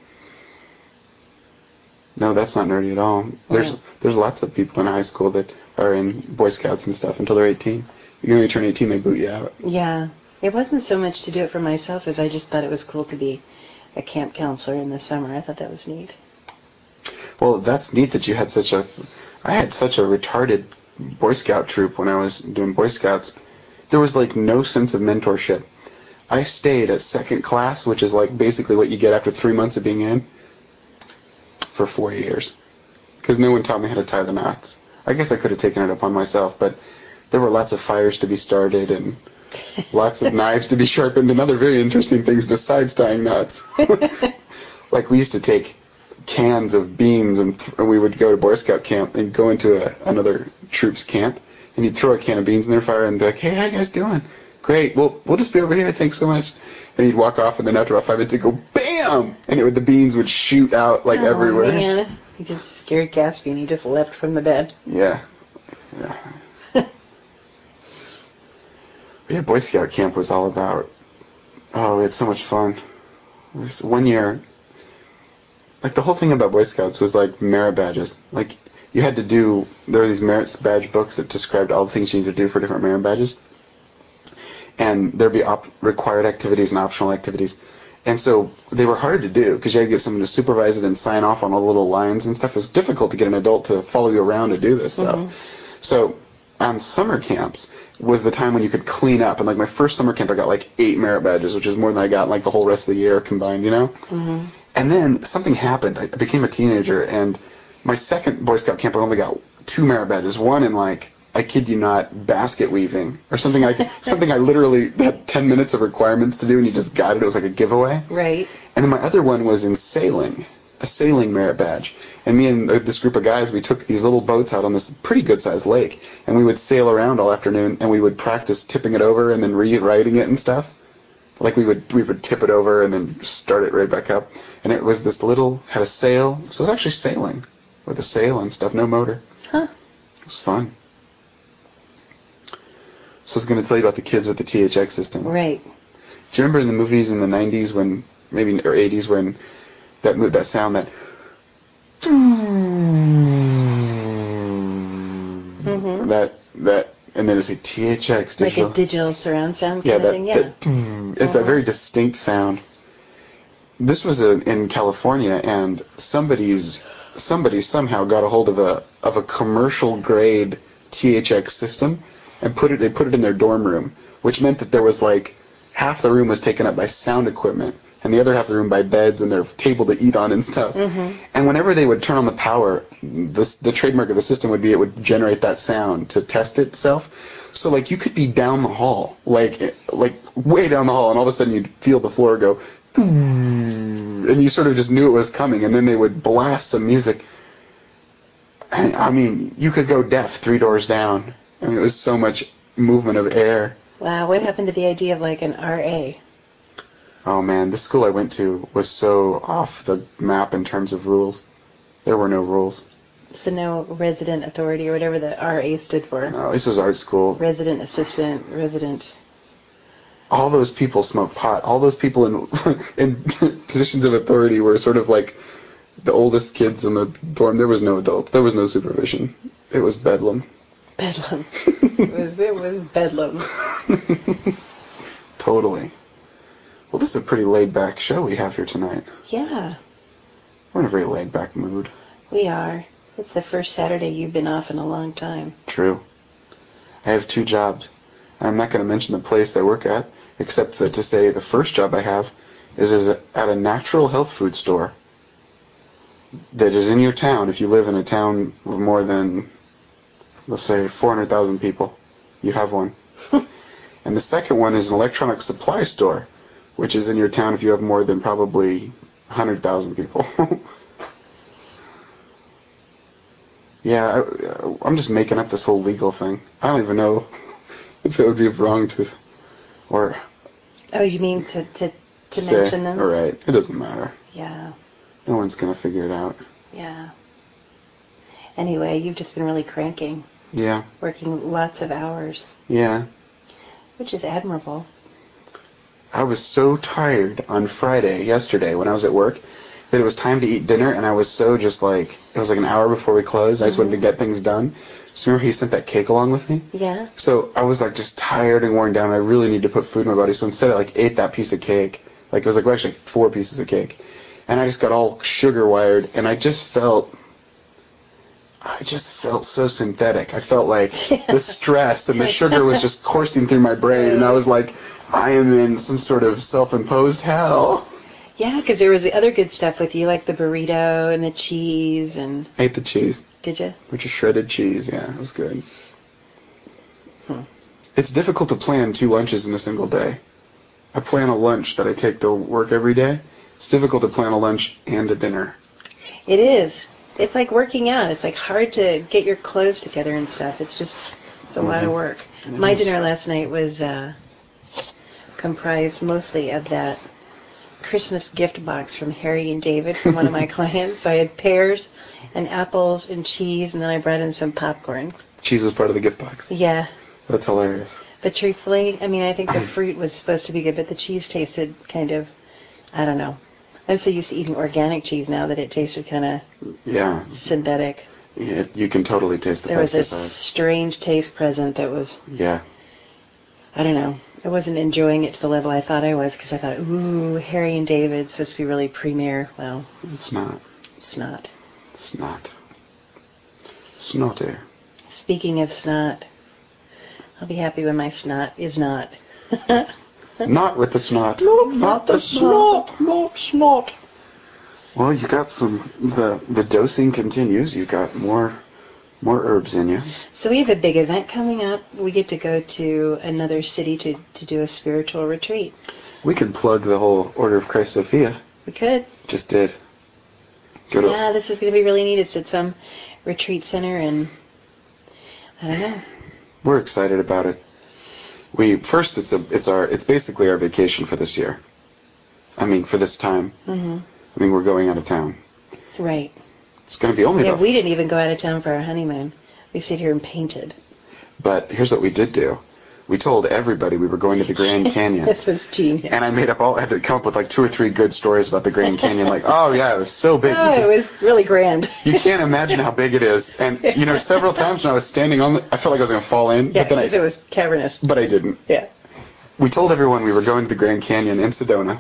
No, that's not nerdy at all. There's yeah. there's lots of people in high school that are in Boy Scouts and stuff until they're eighteen. You know, you turn eighteen, they boot you out. Yeah. It wasn't so much to do it for myself as I just thought it was cool to be a camp counselor in the summer. I thought that was neat. Well, that's neat that you had such a... I had such a retarded Boy Scout troop when I was doing Boy Scouts. There was, like, no sense of mentorship. I stayed at second class, which is, like, basically what you get after three months of being in, for four years. Because no one taught me how to tie the knots. I guess I could have taken it upon myself, but there were lots of fires to be started and lots of knives to be sharpened and other very interesting things besides tying knots. Like, we used to take cans of beans and, th- and we would go to Boy Scout camp and go into a, another troop's camp, and you'd throw a can of beans in their fire and be like, hey, how you guys doing? Great. Well, we'll just be over here. Thanks so much. And you'd walk off, and then after about five minutes, it'd go BAM! And it would, the beans would shoot out, like, oh, everywhere. Man. He just scared Gatsby, and he just leapt from the bed. Yeah. Yeah. Yeah, Boy Scout camp was all about, oh, we had so much fun. This one year, like, the whole thing about Boy Scouts was, like, merit badges. Like, you had to do, there were these merit badge books that described all the things you need to do for different merit badges. And there'd be op- required activities and optional activities. And so they were hard to do because you had to get someone to supervise it and sign off on all the little lines and stuff. It was difficult to get an adult to follow you around to do this stuff. Mm-hmm. So on summer camps was the time when you could clean up. And, like, my first summer camp, I got, like, eight merit badges, which is more than I got, like, the whole rest of the year combined, you know? Mm-hmm. And then something happened. I became a teenager, and my second Boy Scout camp, I only got two merit badges. One in, like, I kid you not, basket weaving or something. I something I literally had ten minutes of requirements to do, and you just got it. It was like a giveaway. Right. And then my other one was in sailing. a sailing merit badge. And me and this group of guys, we took these little boats out on this pretty good-sized lake, and we would sail around all afternoon, and we would practice tipping it over and then rewriting it and stuff. Like we would we would tip it over and then start it right back up. And it was this little, had a sail, so it was actually sailing with a sail and stuff, no motor. Huh. It was fun. So I was going to tell you about the kids with the T H X system. Right. Do you remember in the movies in the nineties when, maybe, or eighties when that mo- that sound, that Mm-hmm. that that and then it's a T H X digital, Like a digital surround sound yeah, kind that, of thing, yeah. that, it's that very distinct sound. This was a, in California, and somebody's somebody somehow got a hold of a of a commercial grade T H X system and put it they put it in their dorm room, which meant that there was like half the room was taken up by sound equipment and the other half of the room by beds and their table to eat on and stuff. Mm-hmm. And whenever they would turn on the power, this, the trademark of the system would be it would generate that sound to test itself. So like you could be down the hall, like like way down the hall, and all of a sudden you'd feel the floor go, and you sort of just knew it was coming, and then they would blast some music. And, I mean, you could go deaf three doors down. I mean, it was so much movement of air. Wow, what happened to the idea of like an R A? Oh man, the school I went to was so off the map in terms of rules. There were no rules. So no resident authority or whatever the R A stood for. No, this was art school. Resident assistant, resident. All those people smoked pot. All those people in in positions of authority were sort of like the oldest kids in the dorm. There was no adults. There was no supervision. It was bedlam. Bedlam. It was, it was bedlam. Totally. Well, this is a pretty laid-back show we have here tonight. Yeah, We're in a very laid-back mood. we are. It's the first Saturday you've been off in a long time. True. I have two jobs. I'm not going to mention the place I work at, except that to say the first job I have is, is at a natural health food store that is in your town. If you live in a town of more than, let's say, four hundred thousand people, you have one. And the second one is an electronic supply store, which is in your town if you have more than probably one hundred thousand people. Yeah, I, I'm just making up this whole legal thing. I don't even know if it would be wrong to, or Oh, you mean to, to, to say, mention them? all right, it doesn't matter. Yeah, No one's going to figure it out. yeah. Anyway, you've just been really cranking, Yeah, working lots of hours, yeah. which is admirable. I was so tired on Friday, yesterday, when I was at work, that it was time to eat dinner, and I was so just like, it was like an hour before we closed. I just wanted to get things done. So remember he sent that cake along with me? Yeah. So I was like just tired and worn down, and I really needed to put food in my body. So instead I like ate that piece of cake. Like it was like well, actually four pieces of cake. And I just got all sugar wired, and I just felt, I just felt so synthetic. I felt like the stress and the sugar was just coursing through my brain, and I was like, I am in some sort of self-imposed hell. Yeah, because there was the other good stuff with you, like the burrito and the cheese and... I ate the cheese. Did you? Which is shredded cheese, yeah, it was good. Hmm. It's difficult to plan two lunches in a single day. I plan a lunch that I take to work every day. It's difficult to plan a lunch and a dinner. It is. It's like working out. It's like hard to get your clothes together and stuff. It's just it's a mm-hmm. lot of work. It My is. Dinner last night was uh, comprised mostly of that Christmas gift box from Harry and David from one of my clients. So I had pears and apples and cheese, and then I brought in some popcorn. Cheese was part of the gift box? Yeah. That's hilarious. But truthfully, I mean, I think the fruit was supposed to be good, but the cheese tasted kind of, I don't know. I'm so used to eating organic cheese now that it tasted kind of yeah. synthetic. Yeah, you can totally taste the there pesticide. There was a strange taste present that was... Yeah. I don't know. I wasn't enjoying it to the level I thought I was because I thought, ooh, Harry and David, supposed to be really premier. Well, it's not. It's not. It's not. Snotty. Speaking of snot, I'll be happy when my snot is not. Not with the snot. Not, not the, the snot. snot. Not snot. Well, you got some, the the dosing continues. You got more more herbs in you. So we have a big event coming up. We get to go to another city to, to do a spiritual retreat. We could plug the whole Order of Christ Sophia. We could. Just did. Go to, yeah, this is going to be really neat. It's at some retreat center, and I don't know. We're excited about it. We first, it's a, it's our, it's basically our vacation for this year. I mean, for this time. Mm-hmm. I mean, we're going out of town. Right. It's going to be only Yeah, about. we didn't even go out of town for our honeymoon. We stayed here and painted. But here's what we did do. We told everybody we were going to the Grand Canyon. This was genius. And I made up all, I had to come up with like two or three good stories about the Grand Canyon. Like, oh yeah, it was so big. Oh, just, it was really grand. You can't imagine how big it is. And, you know, several times when I was standing on it, I felt like I was going to fall in. Yeah, but then I, because it was cavernous. But I didn't. Yeah. We told everyone we were going to the Grand Canyon in Sedona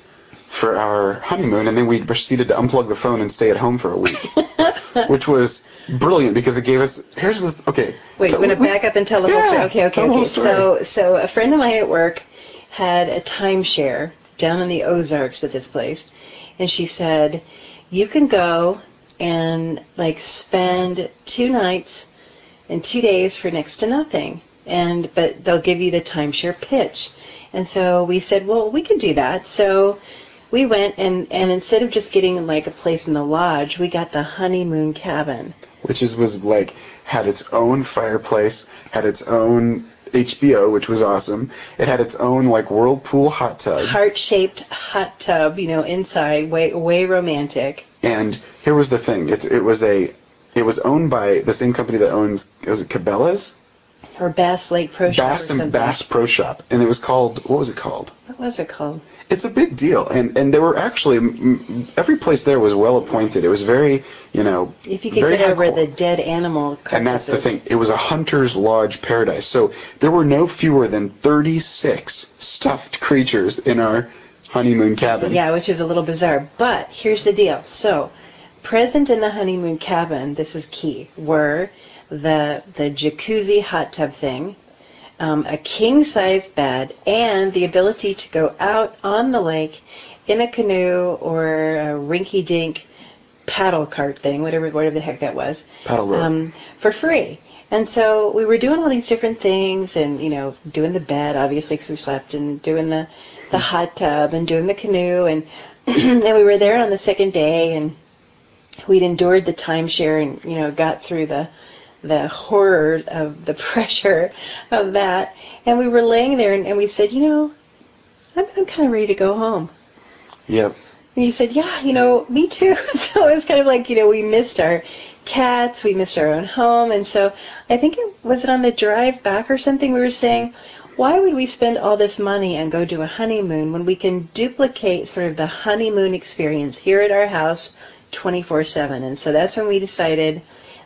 for our honeymoon, and then we proceeded to unplug the phone and stay at home for a week, which was brilliant because it gave us. Here's this. Okay. Wait, you want to back up and tell the yeah, whole story? Okay, okay, tell the okay. whole story. So, so a friend of mine at work had a timeshare down in the Ozarks at this place, and she said, "You can go and like spend two nights and two days for next to nothing, and but they'll give you the timeshare pitch." And so we said, "Well, we could do that." So we went, and, and instead of just getting like a place in the lodge, we got the honeymoon cabin. Which is was like, had its own fireplace, had its own H B O, which was awesome. It had its own like whirlpool hot tub. Heart-shaped hot tub, you know, inside, way way romantic. And here was the thing. It's, it was a, it was owned by the same company that owns, was it Cabela's? Or Bass Lake Pro Shop Bass or something. and Bass Pro Shop. And it was called, what was it called? What was it called? It's a big deal, and and there were actually every place there was well appointed. It was very, you know, if you could very get over high quality. the dead animal carcasses. And that's the thing. It was a hunter's lodge paradise. So there were no fewer than thirty-six stuffed creatures in our honeymoon cabin. Yeah, which is a little bizarre. But here's the deal. So present in the honeymoon cabin, this is key, were the the jacuzzi hot tub thing, Um, a king-size bed, and the ability to go out on the lake in a canoe or a rinky-dink paddle cart thing, whatever whatever the heck that was, Paddle boat. um, for free. And so we were doing all these different things, and you know, doing the bed obviously because we slept, and doing the the hot tub, and doing the canoe, and and we were there on the second day, and we'd endured the timeshare, and you know, got through the the horror of the pressure of that. And we were laying there, and, and we said, you know, I'm, I'm kind of ready to go home. Yep. And he said, yeah, you know, me too. So it was kind of like, you know, we missed our cats, we missed our own home. And so I think it was it on the drive back or something we were saying, why would we spend all this money and go do a honeymoon when we can duplicate sort of the honeymoon experience here at our house twenty-four seven? And so that's when we decided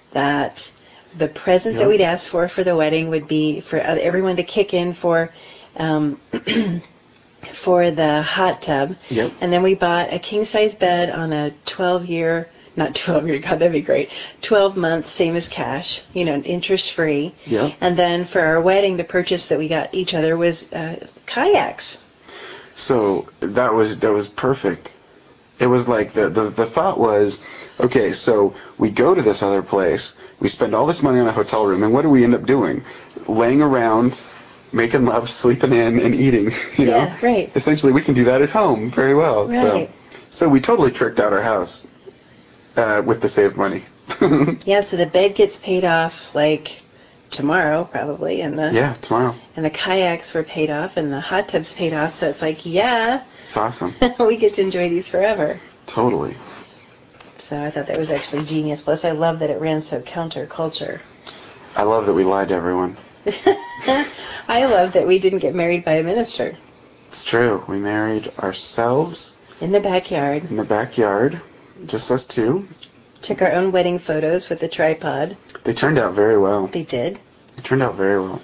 that the present Yep. that we'd asked for for the wedding would be for everyone to kick in for um, for the hot tub. Yep. And then we bought a king-size bed on a twelve-year, not twelve-year, God, that'd be great, twelve-month, same as cash, you know, interest-free. Yep. And then for our wedding, the purchase that we got each other was uh, kayaks. So that was that was perfect. It was like the, the the thought was, okay, so we go to this other place, we spend all this money on a hotel room, and what do we end up doing? Laying around, making love, sleeping in, and eating. You know, Yeah, right. Essentially, we can do that at home very well. Right. So, so we totally tricked out our house uh, with the saved money. Yeah, so the bed gets paid off like tomorrow probably, and the Yeah, tomorrow. and the kayaks were paid off, and the hot tub's paid off. So it's like, yeah, It's awesome. we get to enjoy these forever. Totally. So I thought that was actually genius. Plus, I love that it ran so counterculture. I love that we lied to everyone. I love that we didn't get married by a minister. It's true. We married ourselves In the backyard. in the backyard, just us two. Took our own wedding photos with the tripod. They turned out very well. They did. They turned out very well.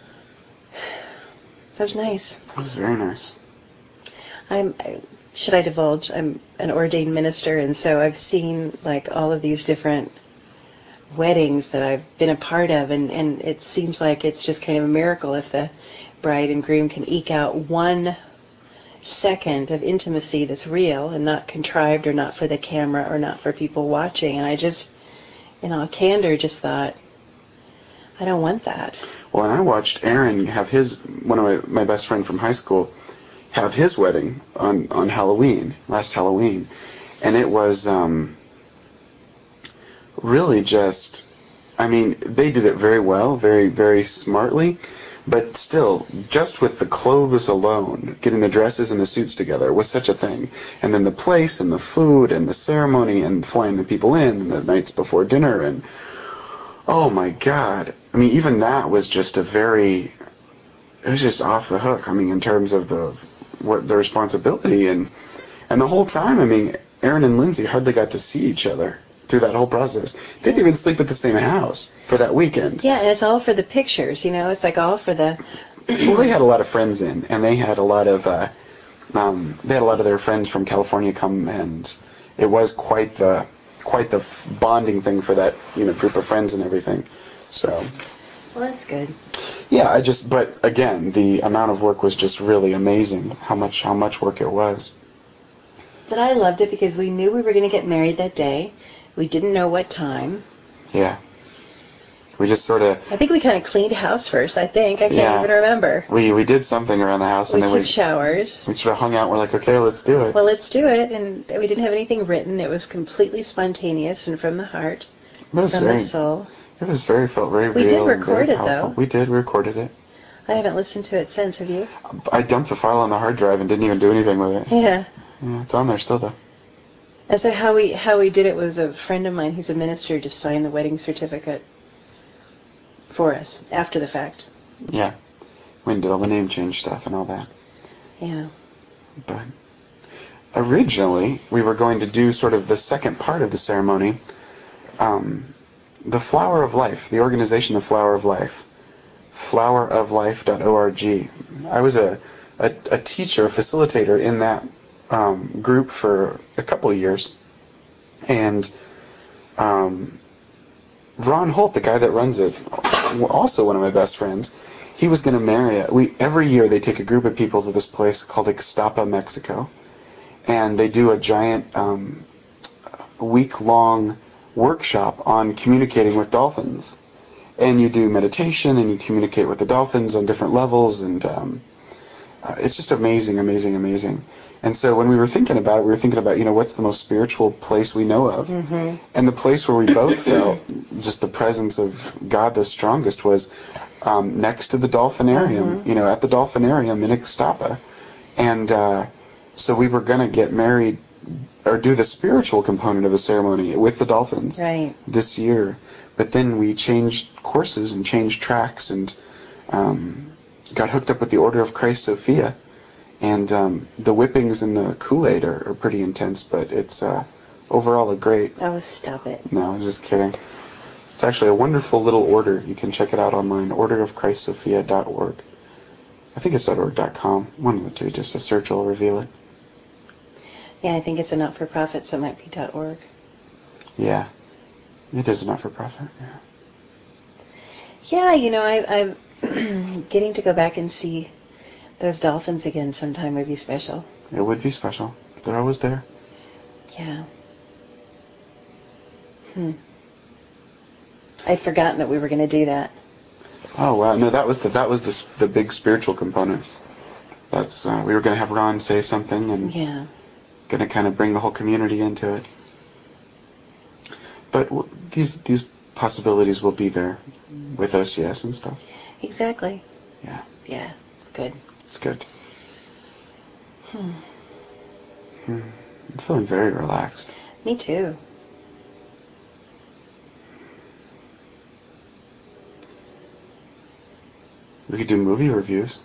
That was nice. It was very nice. I'm. Should I divulge? I'm an ordained minister, and so I've seen like all of these different weddings that I've been a part of, and, and it seems like it's just kind of a miracle if the bride and groom can eke out one second of intimacy that's real and not contrived or not for the camera or not for people watching. And I just, in all candor, just thought, I don't want that. Well, and I watched Aaron have his, one of my, my best friend from high school, have his wedding on, on Halloween, last Halloween. And it was, um, really just, I mean, they did it very well, very, very smartly, but still, just with the clothes alone, getting the dresses and the suits together was such a thing. And then the place and the food and the ceremony and flying the people in and the nights before dinner and, oh my God. I mean, even that was just a very, it was just off the hook. I mean, in terms of the, what the responsibility and, and the whole time, I mean, Aaron and Lindsay hardly got to see each other through that whole process. They didn't Yeah. even sleep at the same house for that weekend. Yeah, and it's all for the pictures, you know. It's like all for the. Well, they had a lot of friends in, and they had a lot of uh, um, they had a lot of their friends from California come, and it was quite the quite the f- bonding thing for that you know group of friends and everything. So Well, that's good. yeah, I just but again, the amount of work was just really amazing. How much how much work it was. But I loved it because we knew we were going to get married that day. We didn't know what time. Yeah, we just sort of I think we kind of cleaned house first. I think I can't yeah even remember. we we did something around the house, We and then took we showers. we sort of hung out. We're like, okay, let's do it. Well, let's do it, and we didn't have anything written. It was completely spontaneous and from the heart, It was from very the soul. it was very felt very We did real and very record it, powerful. though. We did we recorded it. I haven't listened to it since. Have you? I dumped the file on the hard drive and didn't even do anything with it. Yeah. Yeah, it's on there still though. And so how we how we did it was a friend of mine who's a minister just signed the wedding certificate for us after the fact. Yeah, we did all the name change stuff and all that. Yeah. But originally, we were going to do sort of the second part of the ceremony, um, the Flower of Life, the organization, the Flower of Life, flower of life dot org. I was a, a, a teacher, a facilitator in that um, group for a couple of years, and um, Ron Holt, the guy that runs it, also one of my best friends, he was going to marry it. We every year they take a group of people to this place called Ixtapa, Mexico, and they do a giant um, week-long workshop on communicating with dolphins. And you do meditation and you communicate with the dolphins on different levels, and um, uh, it's just amazing, amazing, amazing. And so when we were thinking about it, we were thinking about, you know, what's the most spiritual place we know of? Mm-hmm. And the place where we both felt just the presence of God the strongest was um, next to the dolphinarium, Mm-hmm. you know, at the dolphinarium in Ixtapa. And uh, so we were going to get married or do the spiritual component of the ceremony with the dolphins Right. this year. But then we changed courses and changed tracks and um, got hooked up with the Order of Christ Sophia. And um, the whippings and the Kool-Aid are, are pretty intense, but it's uh, overall a great... Oh, stop it. No, I'm just kidding. It's actually a wonderful little order. You can check it out online, order of christ sophia dot org. I think it's .org dot com. One of the two. Just a search will reveal it. Yeah, I think it's a not-for-profit, so it might be .org. Yeah. It is a not-for-profit, yeah. Yeah, you know, I, I'm getting to go back and see those dolphins again sometime would be special. It would be special. They're always there. Yeah. Hmm. I'd forgotten that we were going to do that. Oh wow! No, that was the that was the the big spiritual component. That's uh, we were going to have Ron say something and Yeah. going to kind of bring the whole community into it. But w- these these possibilities will be there with O C S and stuff. Exactly. Yeah, Yeah, it's good. it's good. Hmm. Hmm. I'm feeling very relaxed. Me too. We could do movie reviews.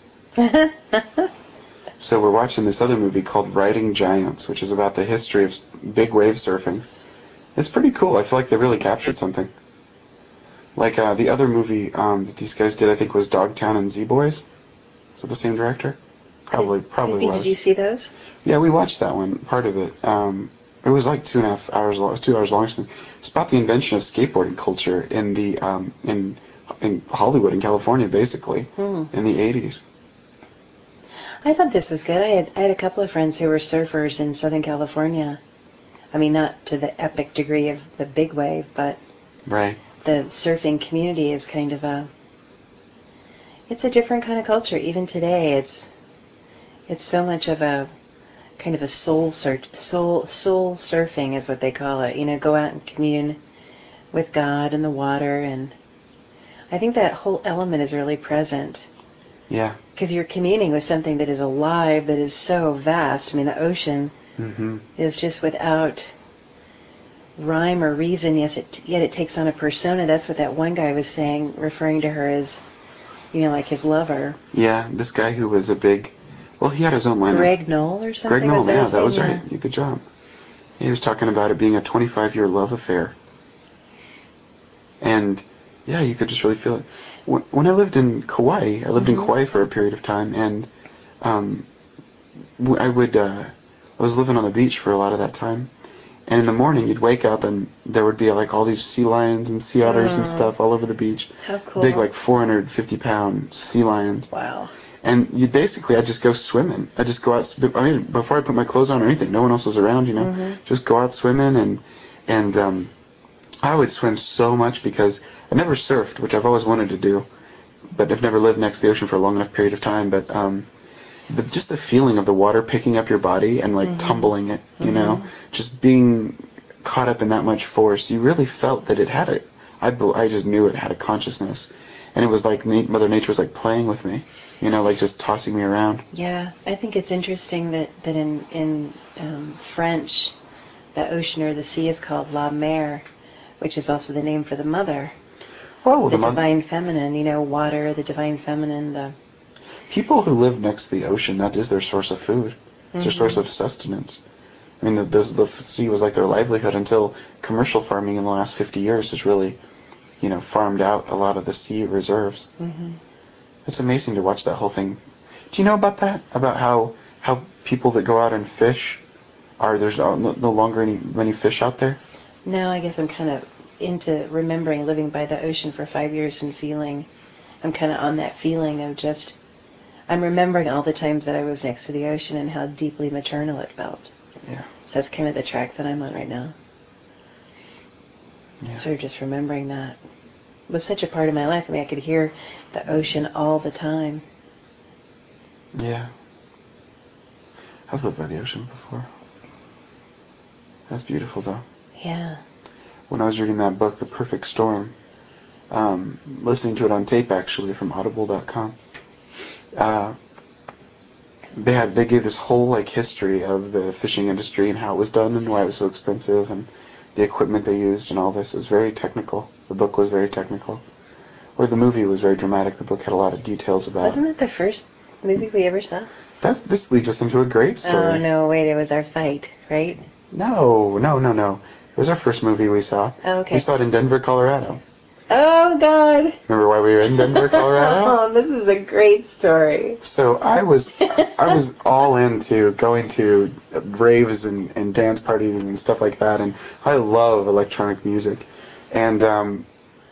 So we're watching this other movie called Riding Giants, which is about the history of big wave surfing. It's pretty cool. I feel like they really captured something. Like uh, the other movie um, that these guys did, I think, was Dogtown and Z-Boys. Is it the same director? Probably, Did, probably did, did you was. see those? Yeah, we watched that one, part of it. Um, it was like two and a half hours long, two hours long. It's about the invention of skateboarding culture in the um, in in Hollywood, in California, basically, Hmm. in the eighties. I thought this was good. I had I had a couple of friends who were surfers in Southern California. I mean, not to the epic degree of the big wave, but Right. the surfing community is kind of a it's a different kind of culture. Even today, it's it's so much of a kind of a soul search, soul soul surfing is what they call it. You know, go out and commune with God and the water, and I think that whole element is really present. Yeah. Because you're communing with something that is alive, that is so vast. I mean, the ocean Mm-hmm. is just without rhyme or reason, yes, it, yet it takes on a persona. That's what that one guy was saying, referring to her as, you know, like his lover. Yeah, this guy who was a big, well, he had his own line. Greg Knoll or something? Greg Knoll, was that yeah, his that name? was Yeah. right. Yeah, good job. He was talking about it being a twenty-five-year love affair. And, yeah, you could just really feel it. When I lived in Kauai, I lived Mm-hmm. in Kauai for a period of time, and um, I would, uh, I was living on the beach for a lot of that time. And in the morning, you'd wake up, and there would be like all these sea lions and sea otters Mm. and stuff all over the beach. How cool. Big, like four hundred fifty pound sea lions. Wow. And you basically, I'd just go swimming. I'd just go out. I mean, before I put my clothes on or anything, no one else was around, you know. Mm-hmm. Just go out swimming, and and um, I would swim so much because I never surfed, which I've always wanted to do, but I've never lived next to the ocean for a long enough period of time. But um, the, just the feeling of the water picking up your body and like Mm-hmm. tumbling it, you Mm-hmm. know, just being caught up in that much force, you really felt that it had a. I I just knew it had a consciousness, and it was like Mother Nature was like playing with me, you know, like just tossing me around. Yeah, I think it's interesting that that in in um, French, the ocean or the sea is called la mer, which is also the name for the mother. Oh, the, the divine feminine, you know, water, the divine feminine, the... People who live next to the ocean, that is their source of food. It's mm-hmm. their source of sustenance. I mean, the, the, the sea was like their livelihood until commercial farming in the last fifty years has really, you know, farmed out a lot of the sea reserves. Mm-hmm. It's amazing to watch that whole thing. Do you know about that? About how how people that go out and fish are there's no, no longer any many fish out there? No, I guess I'm kind of into remembering living by the ocean for five years and feeling, I'm kind of on that feeling of just, I'm remembering all the times that I was next to the ocean and how deeply maternal it felt. Yeah. So that's kind of the track that I'm on right now. Yeah. Sort of just remembering that. It was such a part of my life. I mean, I could hear the ocean all the time. Yeah. I've lived by the ocean before. That's beautiful, though. Yeah. When I was reading that book, The Perfect Storm, um, listening to it on tape, actually, from audible dot com, uh, they had they gave this whole like history of the fishing industry and how it was done and why it was so expensive and the equipment they used and all this. It was very technical. The book was very technical. Or the movie was very dramatic. The book had a lot of details about. Wasn't that the first movie we ever saw? That's this leads us into a great story. Oh, no, wait, it was our fight, right? No, no, no, no. It was our first movie we saw. Oh, okay. We saw it in Denver, Colorado. Oh, God. Remember why we were in Denver, Colorado? Oh, this is a great story. So I was I was all into going to raves and, and dance parties and stuff like that, and I love electronic music. And um,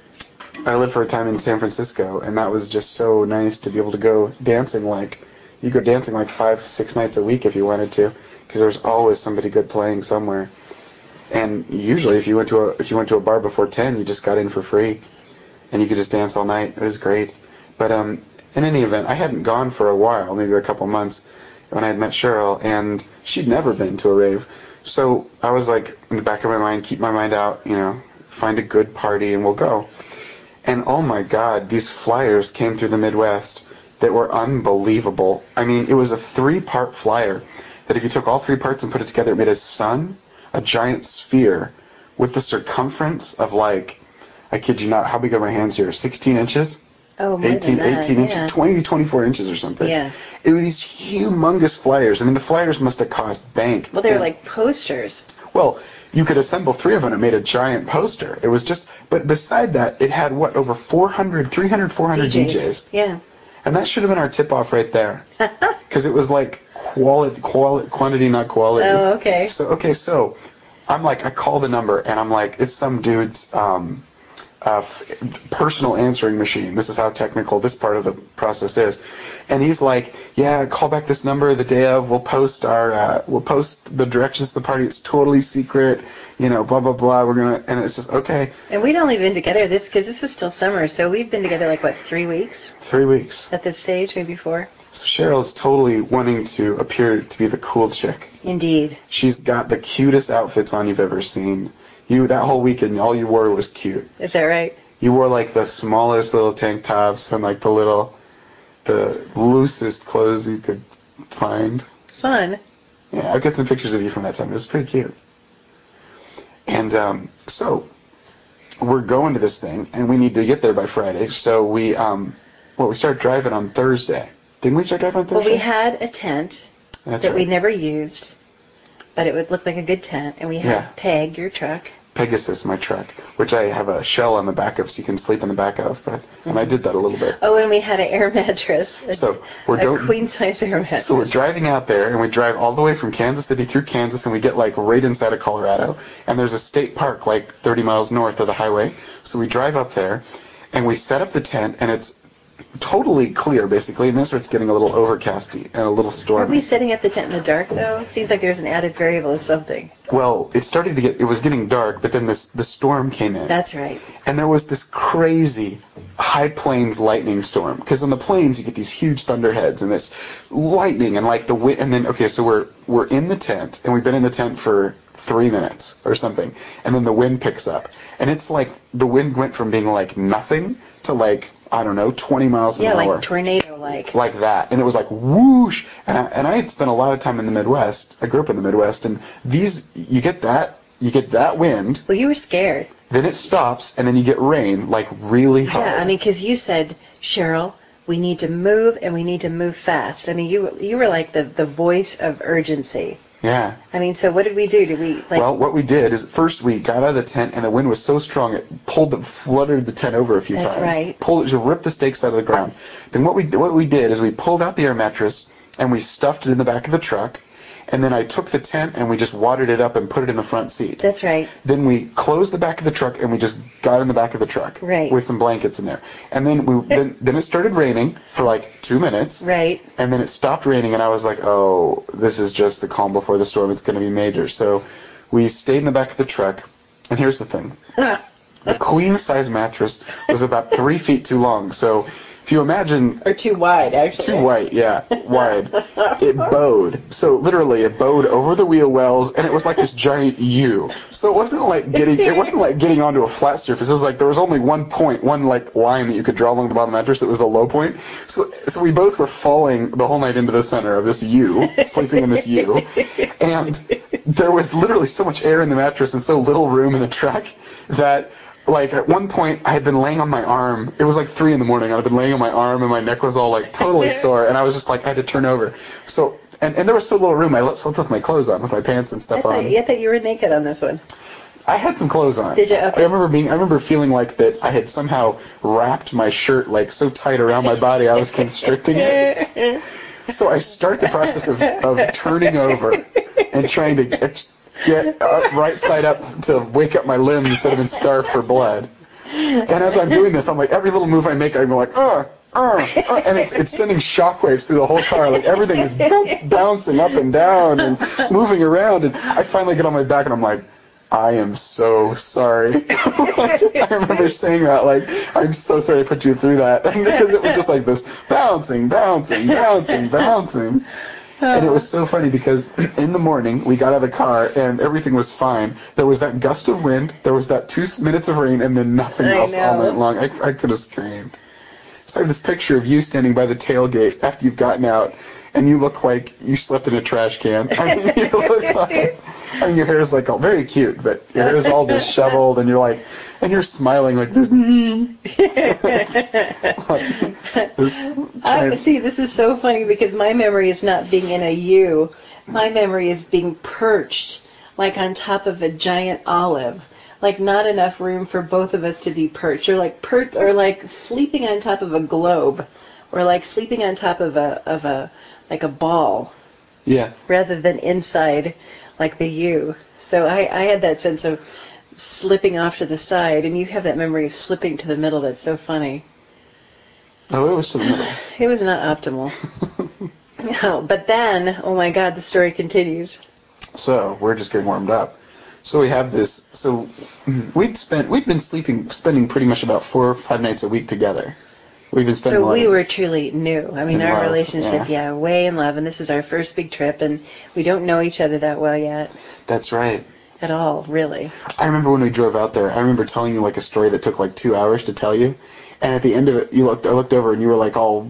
I lived for a time in San Francisco, and that was just so nice to be able to go dancing like you go dancing like five, six nights a week if you wanted to, because there was always somebody good playing somewhere. And usually, if you went to a if you went to a bar before ten, you just got in for free, and you could just dance all night. It was great. But um, in any event, I hadn't gone for a while, maybe a couple months, when I had met Cheryl, and she'd never been to a rave. So I was like, in the back of my mind, keep my mind out, you know, find a good party, and we'll go. And oh my God, these flyers came through the Midwest that were unbelievable. I mean, it was a three-part flyer that if you took all three parts and put it together, it made a sun, a giant sphere, with the circumference of like, I kid you not, how big are my hands here? sixteen inches? Oh, more eighteen, than that, eighteen yeah. inches, twenty, twenty-four inches or something. Yeah. It was these humongous flyers. I mean, the flyers must have cost bank. Well, they were And- like posters. Well, you could assemble three of them and it made a giant poster. It was just, but beside that, it had what, over four hundred, three hundred, four hundred D Js. D Js. Yeah. And that should have been our tip-off right there. Because it was like quality, quality, quantity, not quality. Oh, okay. So, okay, so I'm like, I call the number and I'm like, it's some dude's um, uh, f- personal answering machine. This is how technical this part of the process is. And he's like, yeah, call back this number the day of. We'll post our, uh, we'll post the directions to the party. It's totally secret. You know, blah blah blah. We're gonna, and it's just okay. And we'd only been together this because this was still summer, so we've been together like what, three weeks Three weeks. at this stage, maybe four. So Cheryl is totally wanting to appear to be the cool chick. Indeed. She's got the cutest outfits on you've ever seen. You that whole weekend, all you wore was cute. Is that right? You wore like the smallest little tank tops and like the little, the loosest clothes you could find. Fun. Yeah, I've got some pictures of you from that time. It was pretty cute. And um, so we're going to this thing, and we need to get there by Friday. So we, um, well, we started driving on Thursday. Didn't we start driving on Thursday? Well, we had a tent That's that right. we never used, but it would look like a good tent, and we had Yeah. Peg, your truck. Pegasus, my truck, which I have a shell on the back of, so you can sleep in the back of. But mm-hmm. And I did that a little bit. Oh, and we had an air mattress. A, so we're a do- queen size air mattress. So we're driving out there, and we drive all the way from Kansas City through Kansas, and we get like right inside of Colorado. And there's a state park like thirty miles north of the highway. So we drive up there, and we set up the tent, and it's totally clear, basically, and then it starts getting a little overcasty and a little stormy. Are we setting up the tent in the dark, though? It seems like there's an added variable of something. Well, it started to get, it was getting dark, but then this the storm came in. That's right. And there was this crazy high plains lightning storm, because on the plains you get these huge thunderheads and this lightning and like the wind, and then, okay, so we're we're in the tent, and we've been in the tent for three minutes or something, and then the wind picks up, and it's like the wind went from being like nothing to like, I don't know, twenty miles an yeah, hour. Yeah, like tornado-like. Like that. And it was like whoosh. And I, and I had spent a lot of time in the Midwest. I grew up in the Midwest. And these, you get that, you get that wind. Well, you were scared. Then it stops, and then you get rain, like really hard. Yeah, I mean, because you said, Cheryl, we need to move, and we need to move fast. I mean, you you were like the, the voice of urgency. Yeah. I mean, so what did we do? Did we like? Well, what we did is first we got out of the tent, and the wind was so strong it pulled, the, fluttered the tent over a few That's times. That's right. Pulled it, just ripped the stakes out of the ground. Then what we what we did is we pulled out the air mattress and we stuffed it in the back of the truck, and then I took the tent and we just watered it up and put it in the front seat. That's right. Then we closed the back of the truck and we just got in the back of the truck. Right. With some blankets in there. And then we then, then it started raining for like two minutes. Right. And then it stopped raining, and I was like, oh, this is just the calm before the storm. It's going to be major. So we stayed in the back of the truck, and here's the thing. The queen-size mattress was about three feet too long. So if you imagine... Or too wide, actually. Too wide, yeah, wide. It bowed. So literally, it bowed over the wheel wells, and it was like this giant U. So it wasn't like getting it wasn't like getting onto a flat surface. It was like there was only one point, one like line that you could draw along the bottom of the mattress that was the low point. So so we both were falling the whole night into the center of this U, sleeping in this U. And there was literally so much air in the mattress and so little room in the truck that... Like, at one point, I had been laying on my arm. It was like three in the morning. I had been laying on my arm, and my neck was all, like, totally sore. And I was just, like, I had to turn over. So, and, and there was so little room. I slept with my clothes on, with my pants and stuff I thought, on. I thought you were naked on this one. I had some clothes on. Did you? Okay. I remember being, I remember feeling like that I had somehow wrapped my shirt, like, so tight around my body, I was constricting it. So I start the process of, of turning over and trying to get up, right side up to wake up my limbs that have been starved for blood. And as I'm doing this, I'm like, every little move I make, I'm like, uh, uh, uh, and it's, it's sending shockwaves through the whole car. Like, everything is b- bouncing up and down and moving around. And I finally get on my back, and I'm like, I am so sorry. I remember saying that, like, I'm so sorry I put you through that. Because it was just like this bouncing, bouncing, bouncing, bouncing. And it was so funny because in the morning, we got out of the car and everything was fine. There was that gust of wind, there was that two minutes of rain, and then nothing I else know. all night long. I, I could have screamed. So I have this picture of you standing by the tailgate after you've gotten out, and you look like you slept in a trash can. I mean, you look like, I mean, your hair is like all very cute, but your hair is all disheveled, and you're like, and you're smiling like this. like, this I, see, this is so funny because my memory is not being in a U. My memory is being perched, like on top of a giant olive. Like not enough room for both of us to be perched, or like per, or like sleeping on top of a globe, or like sleeping on top of a of a like a ball. Yeah. Rather than inside, like the U. So I, I had that sense of slipping off to the side, and you have that memory of slipping to the middle. That's so funny. Oh, it was to the middle. It was not optimal. No, but then, oh my God, the story continues. So we're just getting warmed up. So we have this. So we'd spent we'd been sleeping, spending pretty much about four or five nights a week together. We've been spending. But a lot we of, were truly new. I mean, our love, relationship, yeah. yeah, way in love, and this is our first big trip, and we don't know each other that well yet. That's right. at all, really. I remember when we drove out there, I remember telling you like a story that took like two hours to tell you. And at the end of it, you looked, I looked over and you were like all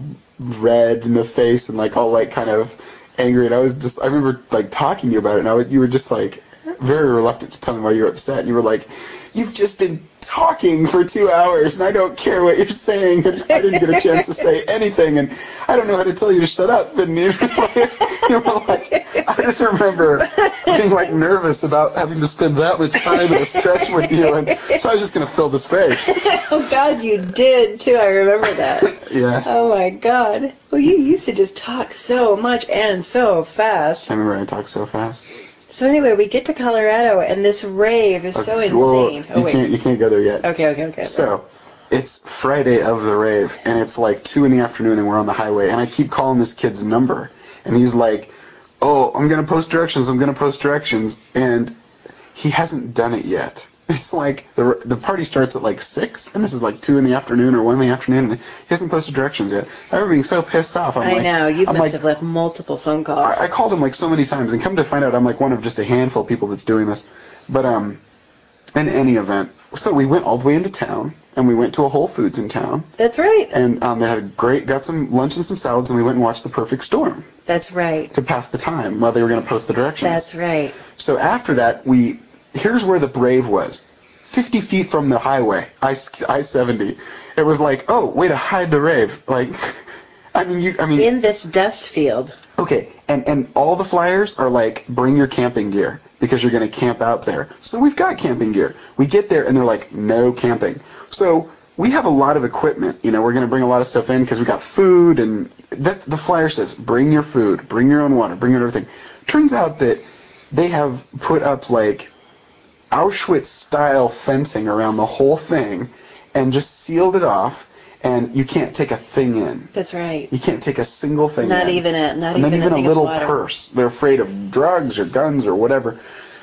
red in the face and like all like kind of angry. And I was just, I remember like talking to you about it and I would, you were just like very reluctant to tell me why you were upset. And you were like, you've just been talking for two hours and I don't care what you're saying. And I didn't get a chance to say anything. And I don't know how to tell you to shut up. And you were like, you were like I just remember being like nervous about having to spend that much time in a stretch with you. And so I was just going to fill the space. Oh, God, you did, too. I remember that. Yeah. Oh, my God. Well, you used to just talk so much and so fast. I remember I talked so fast. So anyway, we get to Colorado, and this rave is so Okay, insane. well, oh, you wait. can't you can't go there yet. Okay, okay, okay. So, it's Friday of the rave, and it's like two in the afternoon, and we're on the highway, and I keep calling this kid's number, and he's like, oh, I'm going to post directions, I'm going to post directions, and he hasn't done it yet. It's like the the party starts at like six, and this is like two in the afternoon or one in the afternoon, and he hasn't posted directions yet. I remember being so pissed off. I'm I like, know. You I'm must like, have left multiple phone calls. I, I called him like so many times, and come to find out, I'm like one of just a handful of people that's doing this. But um, in any event, so we went all the way into town, and we went to a Whole Foods in town. That's right. And um, they had a great, got some lunch and some salads, and we went and watched The Perfect Storm. That's right. To pass the time while they were going to post the directions. That's right. So after that, we, here's where the brave was. fifty feet from the highway, I seventy. It was like, oh, way to hide the rave. Like, I mean, you, I mean. In this dust field. Okay, and, and all the flyers are like, bring your camping gear, because you're going to camp out there. So we've got camping gear. We get there, and they're like, no camping. So we have a lot of equipment. You know, we're going to bring a lot of stuff in, because we got food, and that, the flyer says, bring your food, bring your own water, bring your own everything. Turns out that they have put up, like, Auschwitz-style fencing around the whole thing, and just sealed it off. And you can't take a thing in. That's right. You can't take a single thing not in. Even a, not, not even, even a, a little purse. They're afraid of drugs or guns or whatever.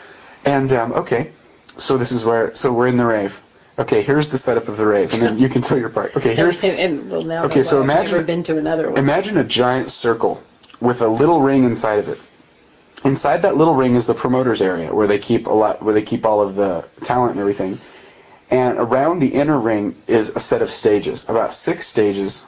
And, um, okay, so this is where, so we're in the rave. Okay, here's the setup of the rave, and then you can tell your part. Okay, here. and, and we'll now okay, so I've imagine, never been to another one. Imagine a giant circle with a little ring inside of it. Inside that little ring is the promoters area, where they keep a lot, where they keep all of the talent and everything. And around the inner ring is a set of stages, about six stages.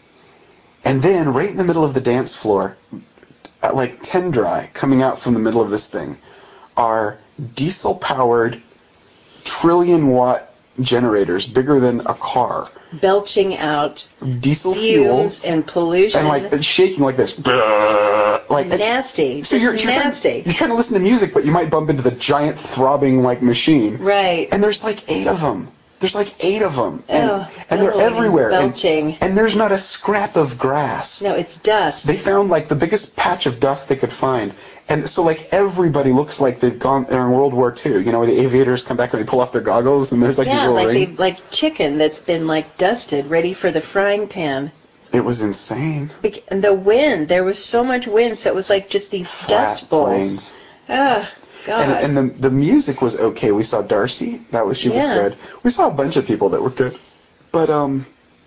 And then right in the middle of the dance floor, like ten dry, coming out from the middle of this thing, are diesel-powered trillion-watt generators bigger than a car. Belching out diesel fumes fuel and pollution. And like shaking like this. Like nasty. So you're, you're nasty. Trying, you're trying to listen to music, but you might bump into the giant throbbing like machine. Right. And there's like eight of them. There's like eight of them. And, oh, and they're everywhere. And belching. And, and there's not a scrap of grass. No, it's dust. They found like the biggest patch of dust they could find. And so like everybody looks like they've gone, they're in World War Two. You know, where the aviators come back and they pull off their goggles and there's like yeah, these little like rings. Yeah, like chicken that's been like dusted, ready for the frying pan. It was insane. And the wind, there was so much wind, so it was like just these Flat dust bowls. plains. Ah, God. And, and the the music was okay. We saw Darcy. That was she yeah. was good. We saw a bunch of people that were good. But um.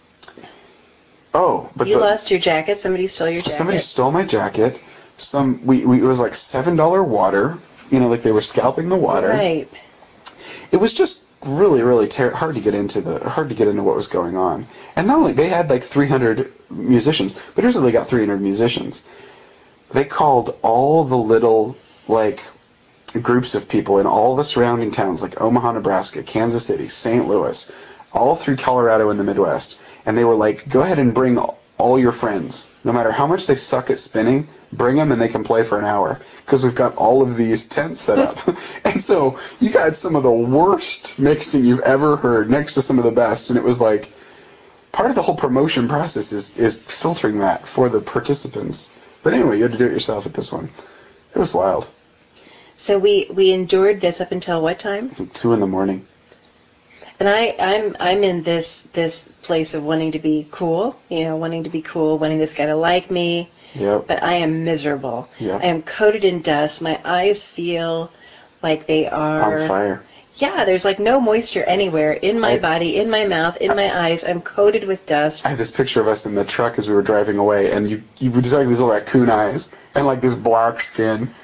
Oh, but you the, lost your jacket. Somebody stole your jacket. Somebody stole my jacket. Some we, we it was like seven dollar water. You know, like they were scalping the water. Right. It was just really, really ter- hard to get into the hard to get into what was going on. And not only they had like three hundred musicians, but here's how they got three hundred musicians. They called all the little like groups of people in all the surrounding towns, like Omaha, Nebraska, Kansas City, Saint Louis, all through Colorado in the Midwest, and they were like, go ahead and bring all your friends. No matter how much they suck at spinning, bring them and they can play for an hour, because we've got all of these tents set up. And so you got some of the worst mixing you've ever heard next to some of the best, and it was like, part of the whole promotion process is, is filtering that for the participants. But anyway, you had to do it yourself at this one. It was wild. So we, we endured this up until what time? Two in the morning. And I, I'm I'm in this this place of wanting to be cool, you know, wanting to be cool, wanting this guy to like me. Yep. But I am miserable. Yep. I am coated in dust. My eyes feel like they are on fire. Yeah, there's like no moisture anywhere in my I, body, in my mouth, in my eyes. I'm coated with dust. I have this picture of us in the truck as we were driving away, and you you just like these little raccoon eyes and like this black skin.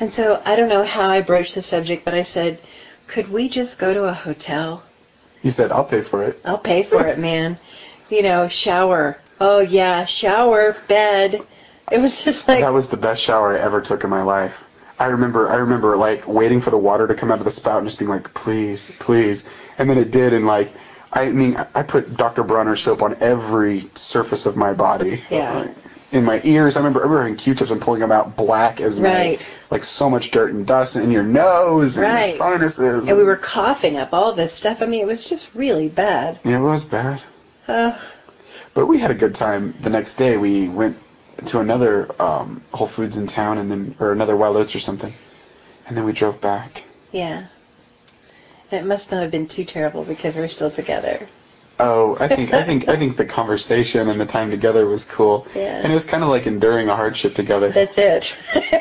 And so I don't know how I broached the subject, but I said, could we just go to a hotel? He said, I'll pay for it. I'll pay for it, man. You know, shower. Oh, yeah, shower, bed. It was just like... That was the best shower I ever took in my life. I remember, I remember, like, waiting for the water to come out of the spout and just being like, please, please. And then it did, and, like, I mean, I put Doctor Bronner soap on every surface of my body. Yeah. Like, in my ears. I remember, I remember having Q-tips and pulling them out black as right. night. Like, so much dirt and dust in your nose and right. your sinuses. And we were coughing up all this stuff. I mean, it was just really bad. Yeah, it was bad. Uh, but we had a good time. The next day, we went to another um, Whole Foods in town, and then or another Wild Oats or something, and then we drove back. Yeah. And it must not have been too terrible because we're still together. Oh, I think I think I think the conversation and the time together was cool. Yeah. And it was kind of like enduring a hardship together. That's it.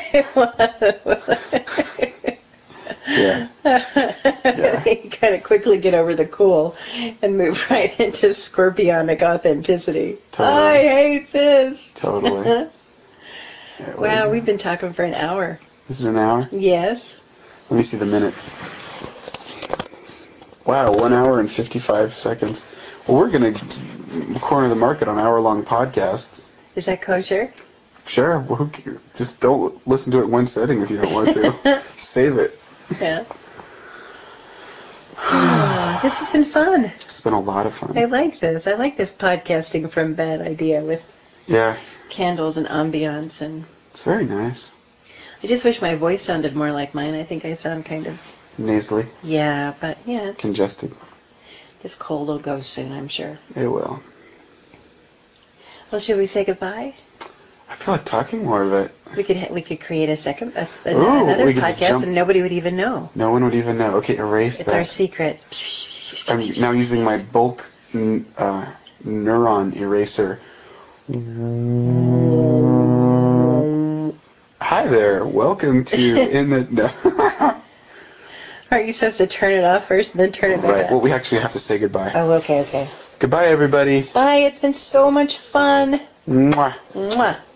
yeah. yeah. You kind of quickly get over the cool and move right into scorpionic authenticity. Totally. I hate this. Totally. Yeah, wow, we've been talking for an hour. Is it an hour? Yes. Let me see the minutes. Wow, one hour and fifty-five seconds. Well, we're going to corner the market on hour-long podcasts. Is that kosher? Sure. Well, who cares? Just don't listen to it in one setting if you don't want to. Save it. Yeah. Oh, this has been fun. It's been a lot of fun. I like this. I like this podcasting from bed idea with yeah. candles and ambiance. And it's very nice. I just wish my voice sounded more like mine. I think I sound kind of... nasally. Yeah, but yeah. Congested. This cold will go soon, I'm sure. It will. Well, should we say goodbye? I feel like talking more of it. We could we could create a second a, Ooh, another we could podcast and nobody would even know. No one would even know. Okay, erase it's that. It's our secret. I'm now using my bulk n- uh, neuron eraser. Hi there. Welcome to in the. No. Are you supposed to turn it off first and then turn it back right. on? Well, we actually have to say goodbye. Oh, okay, okay. Goodbye, everybody. Bye. It's been so much fun. Mwah. Mwah.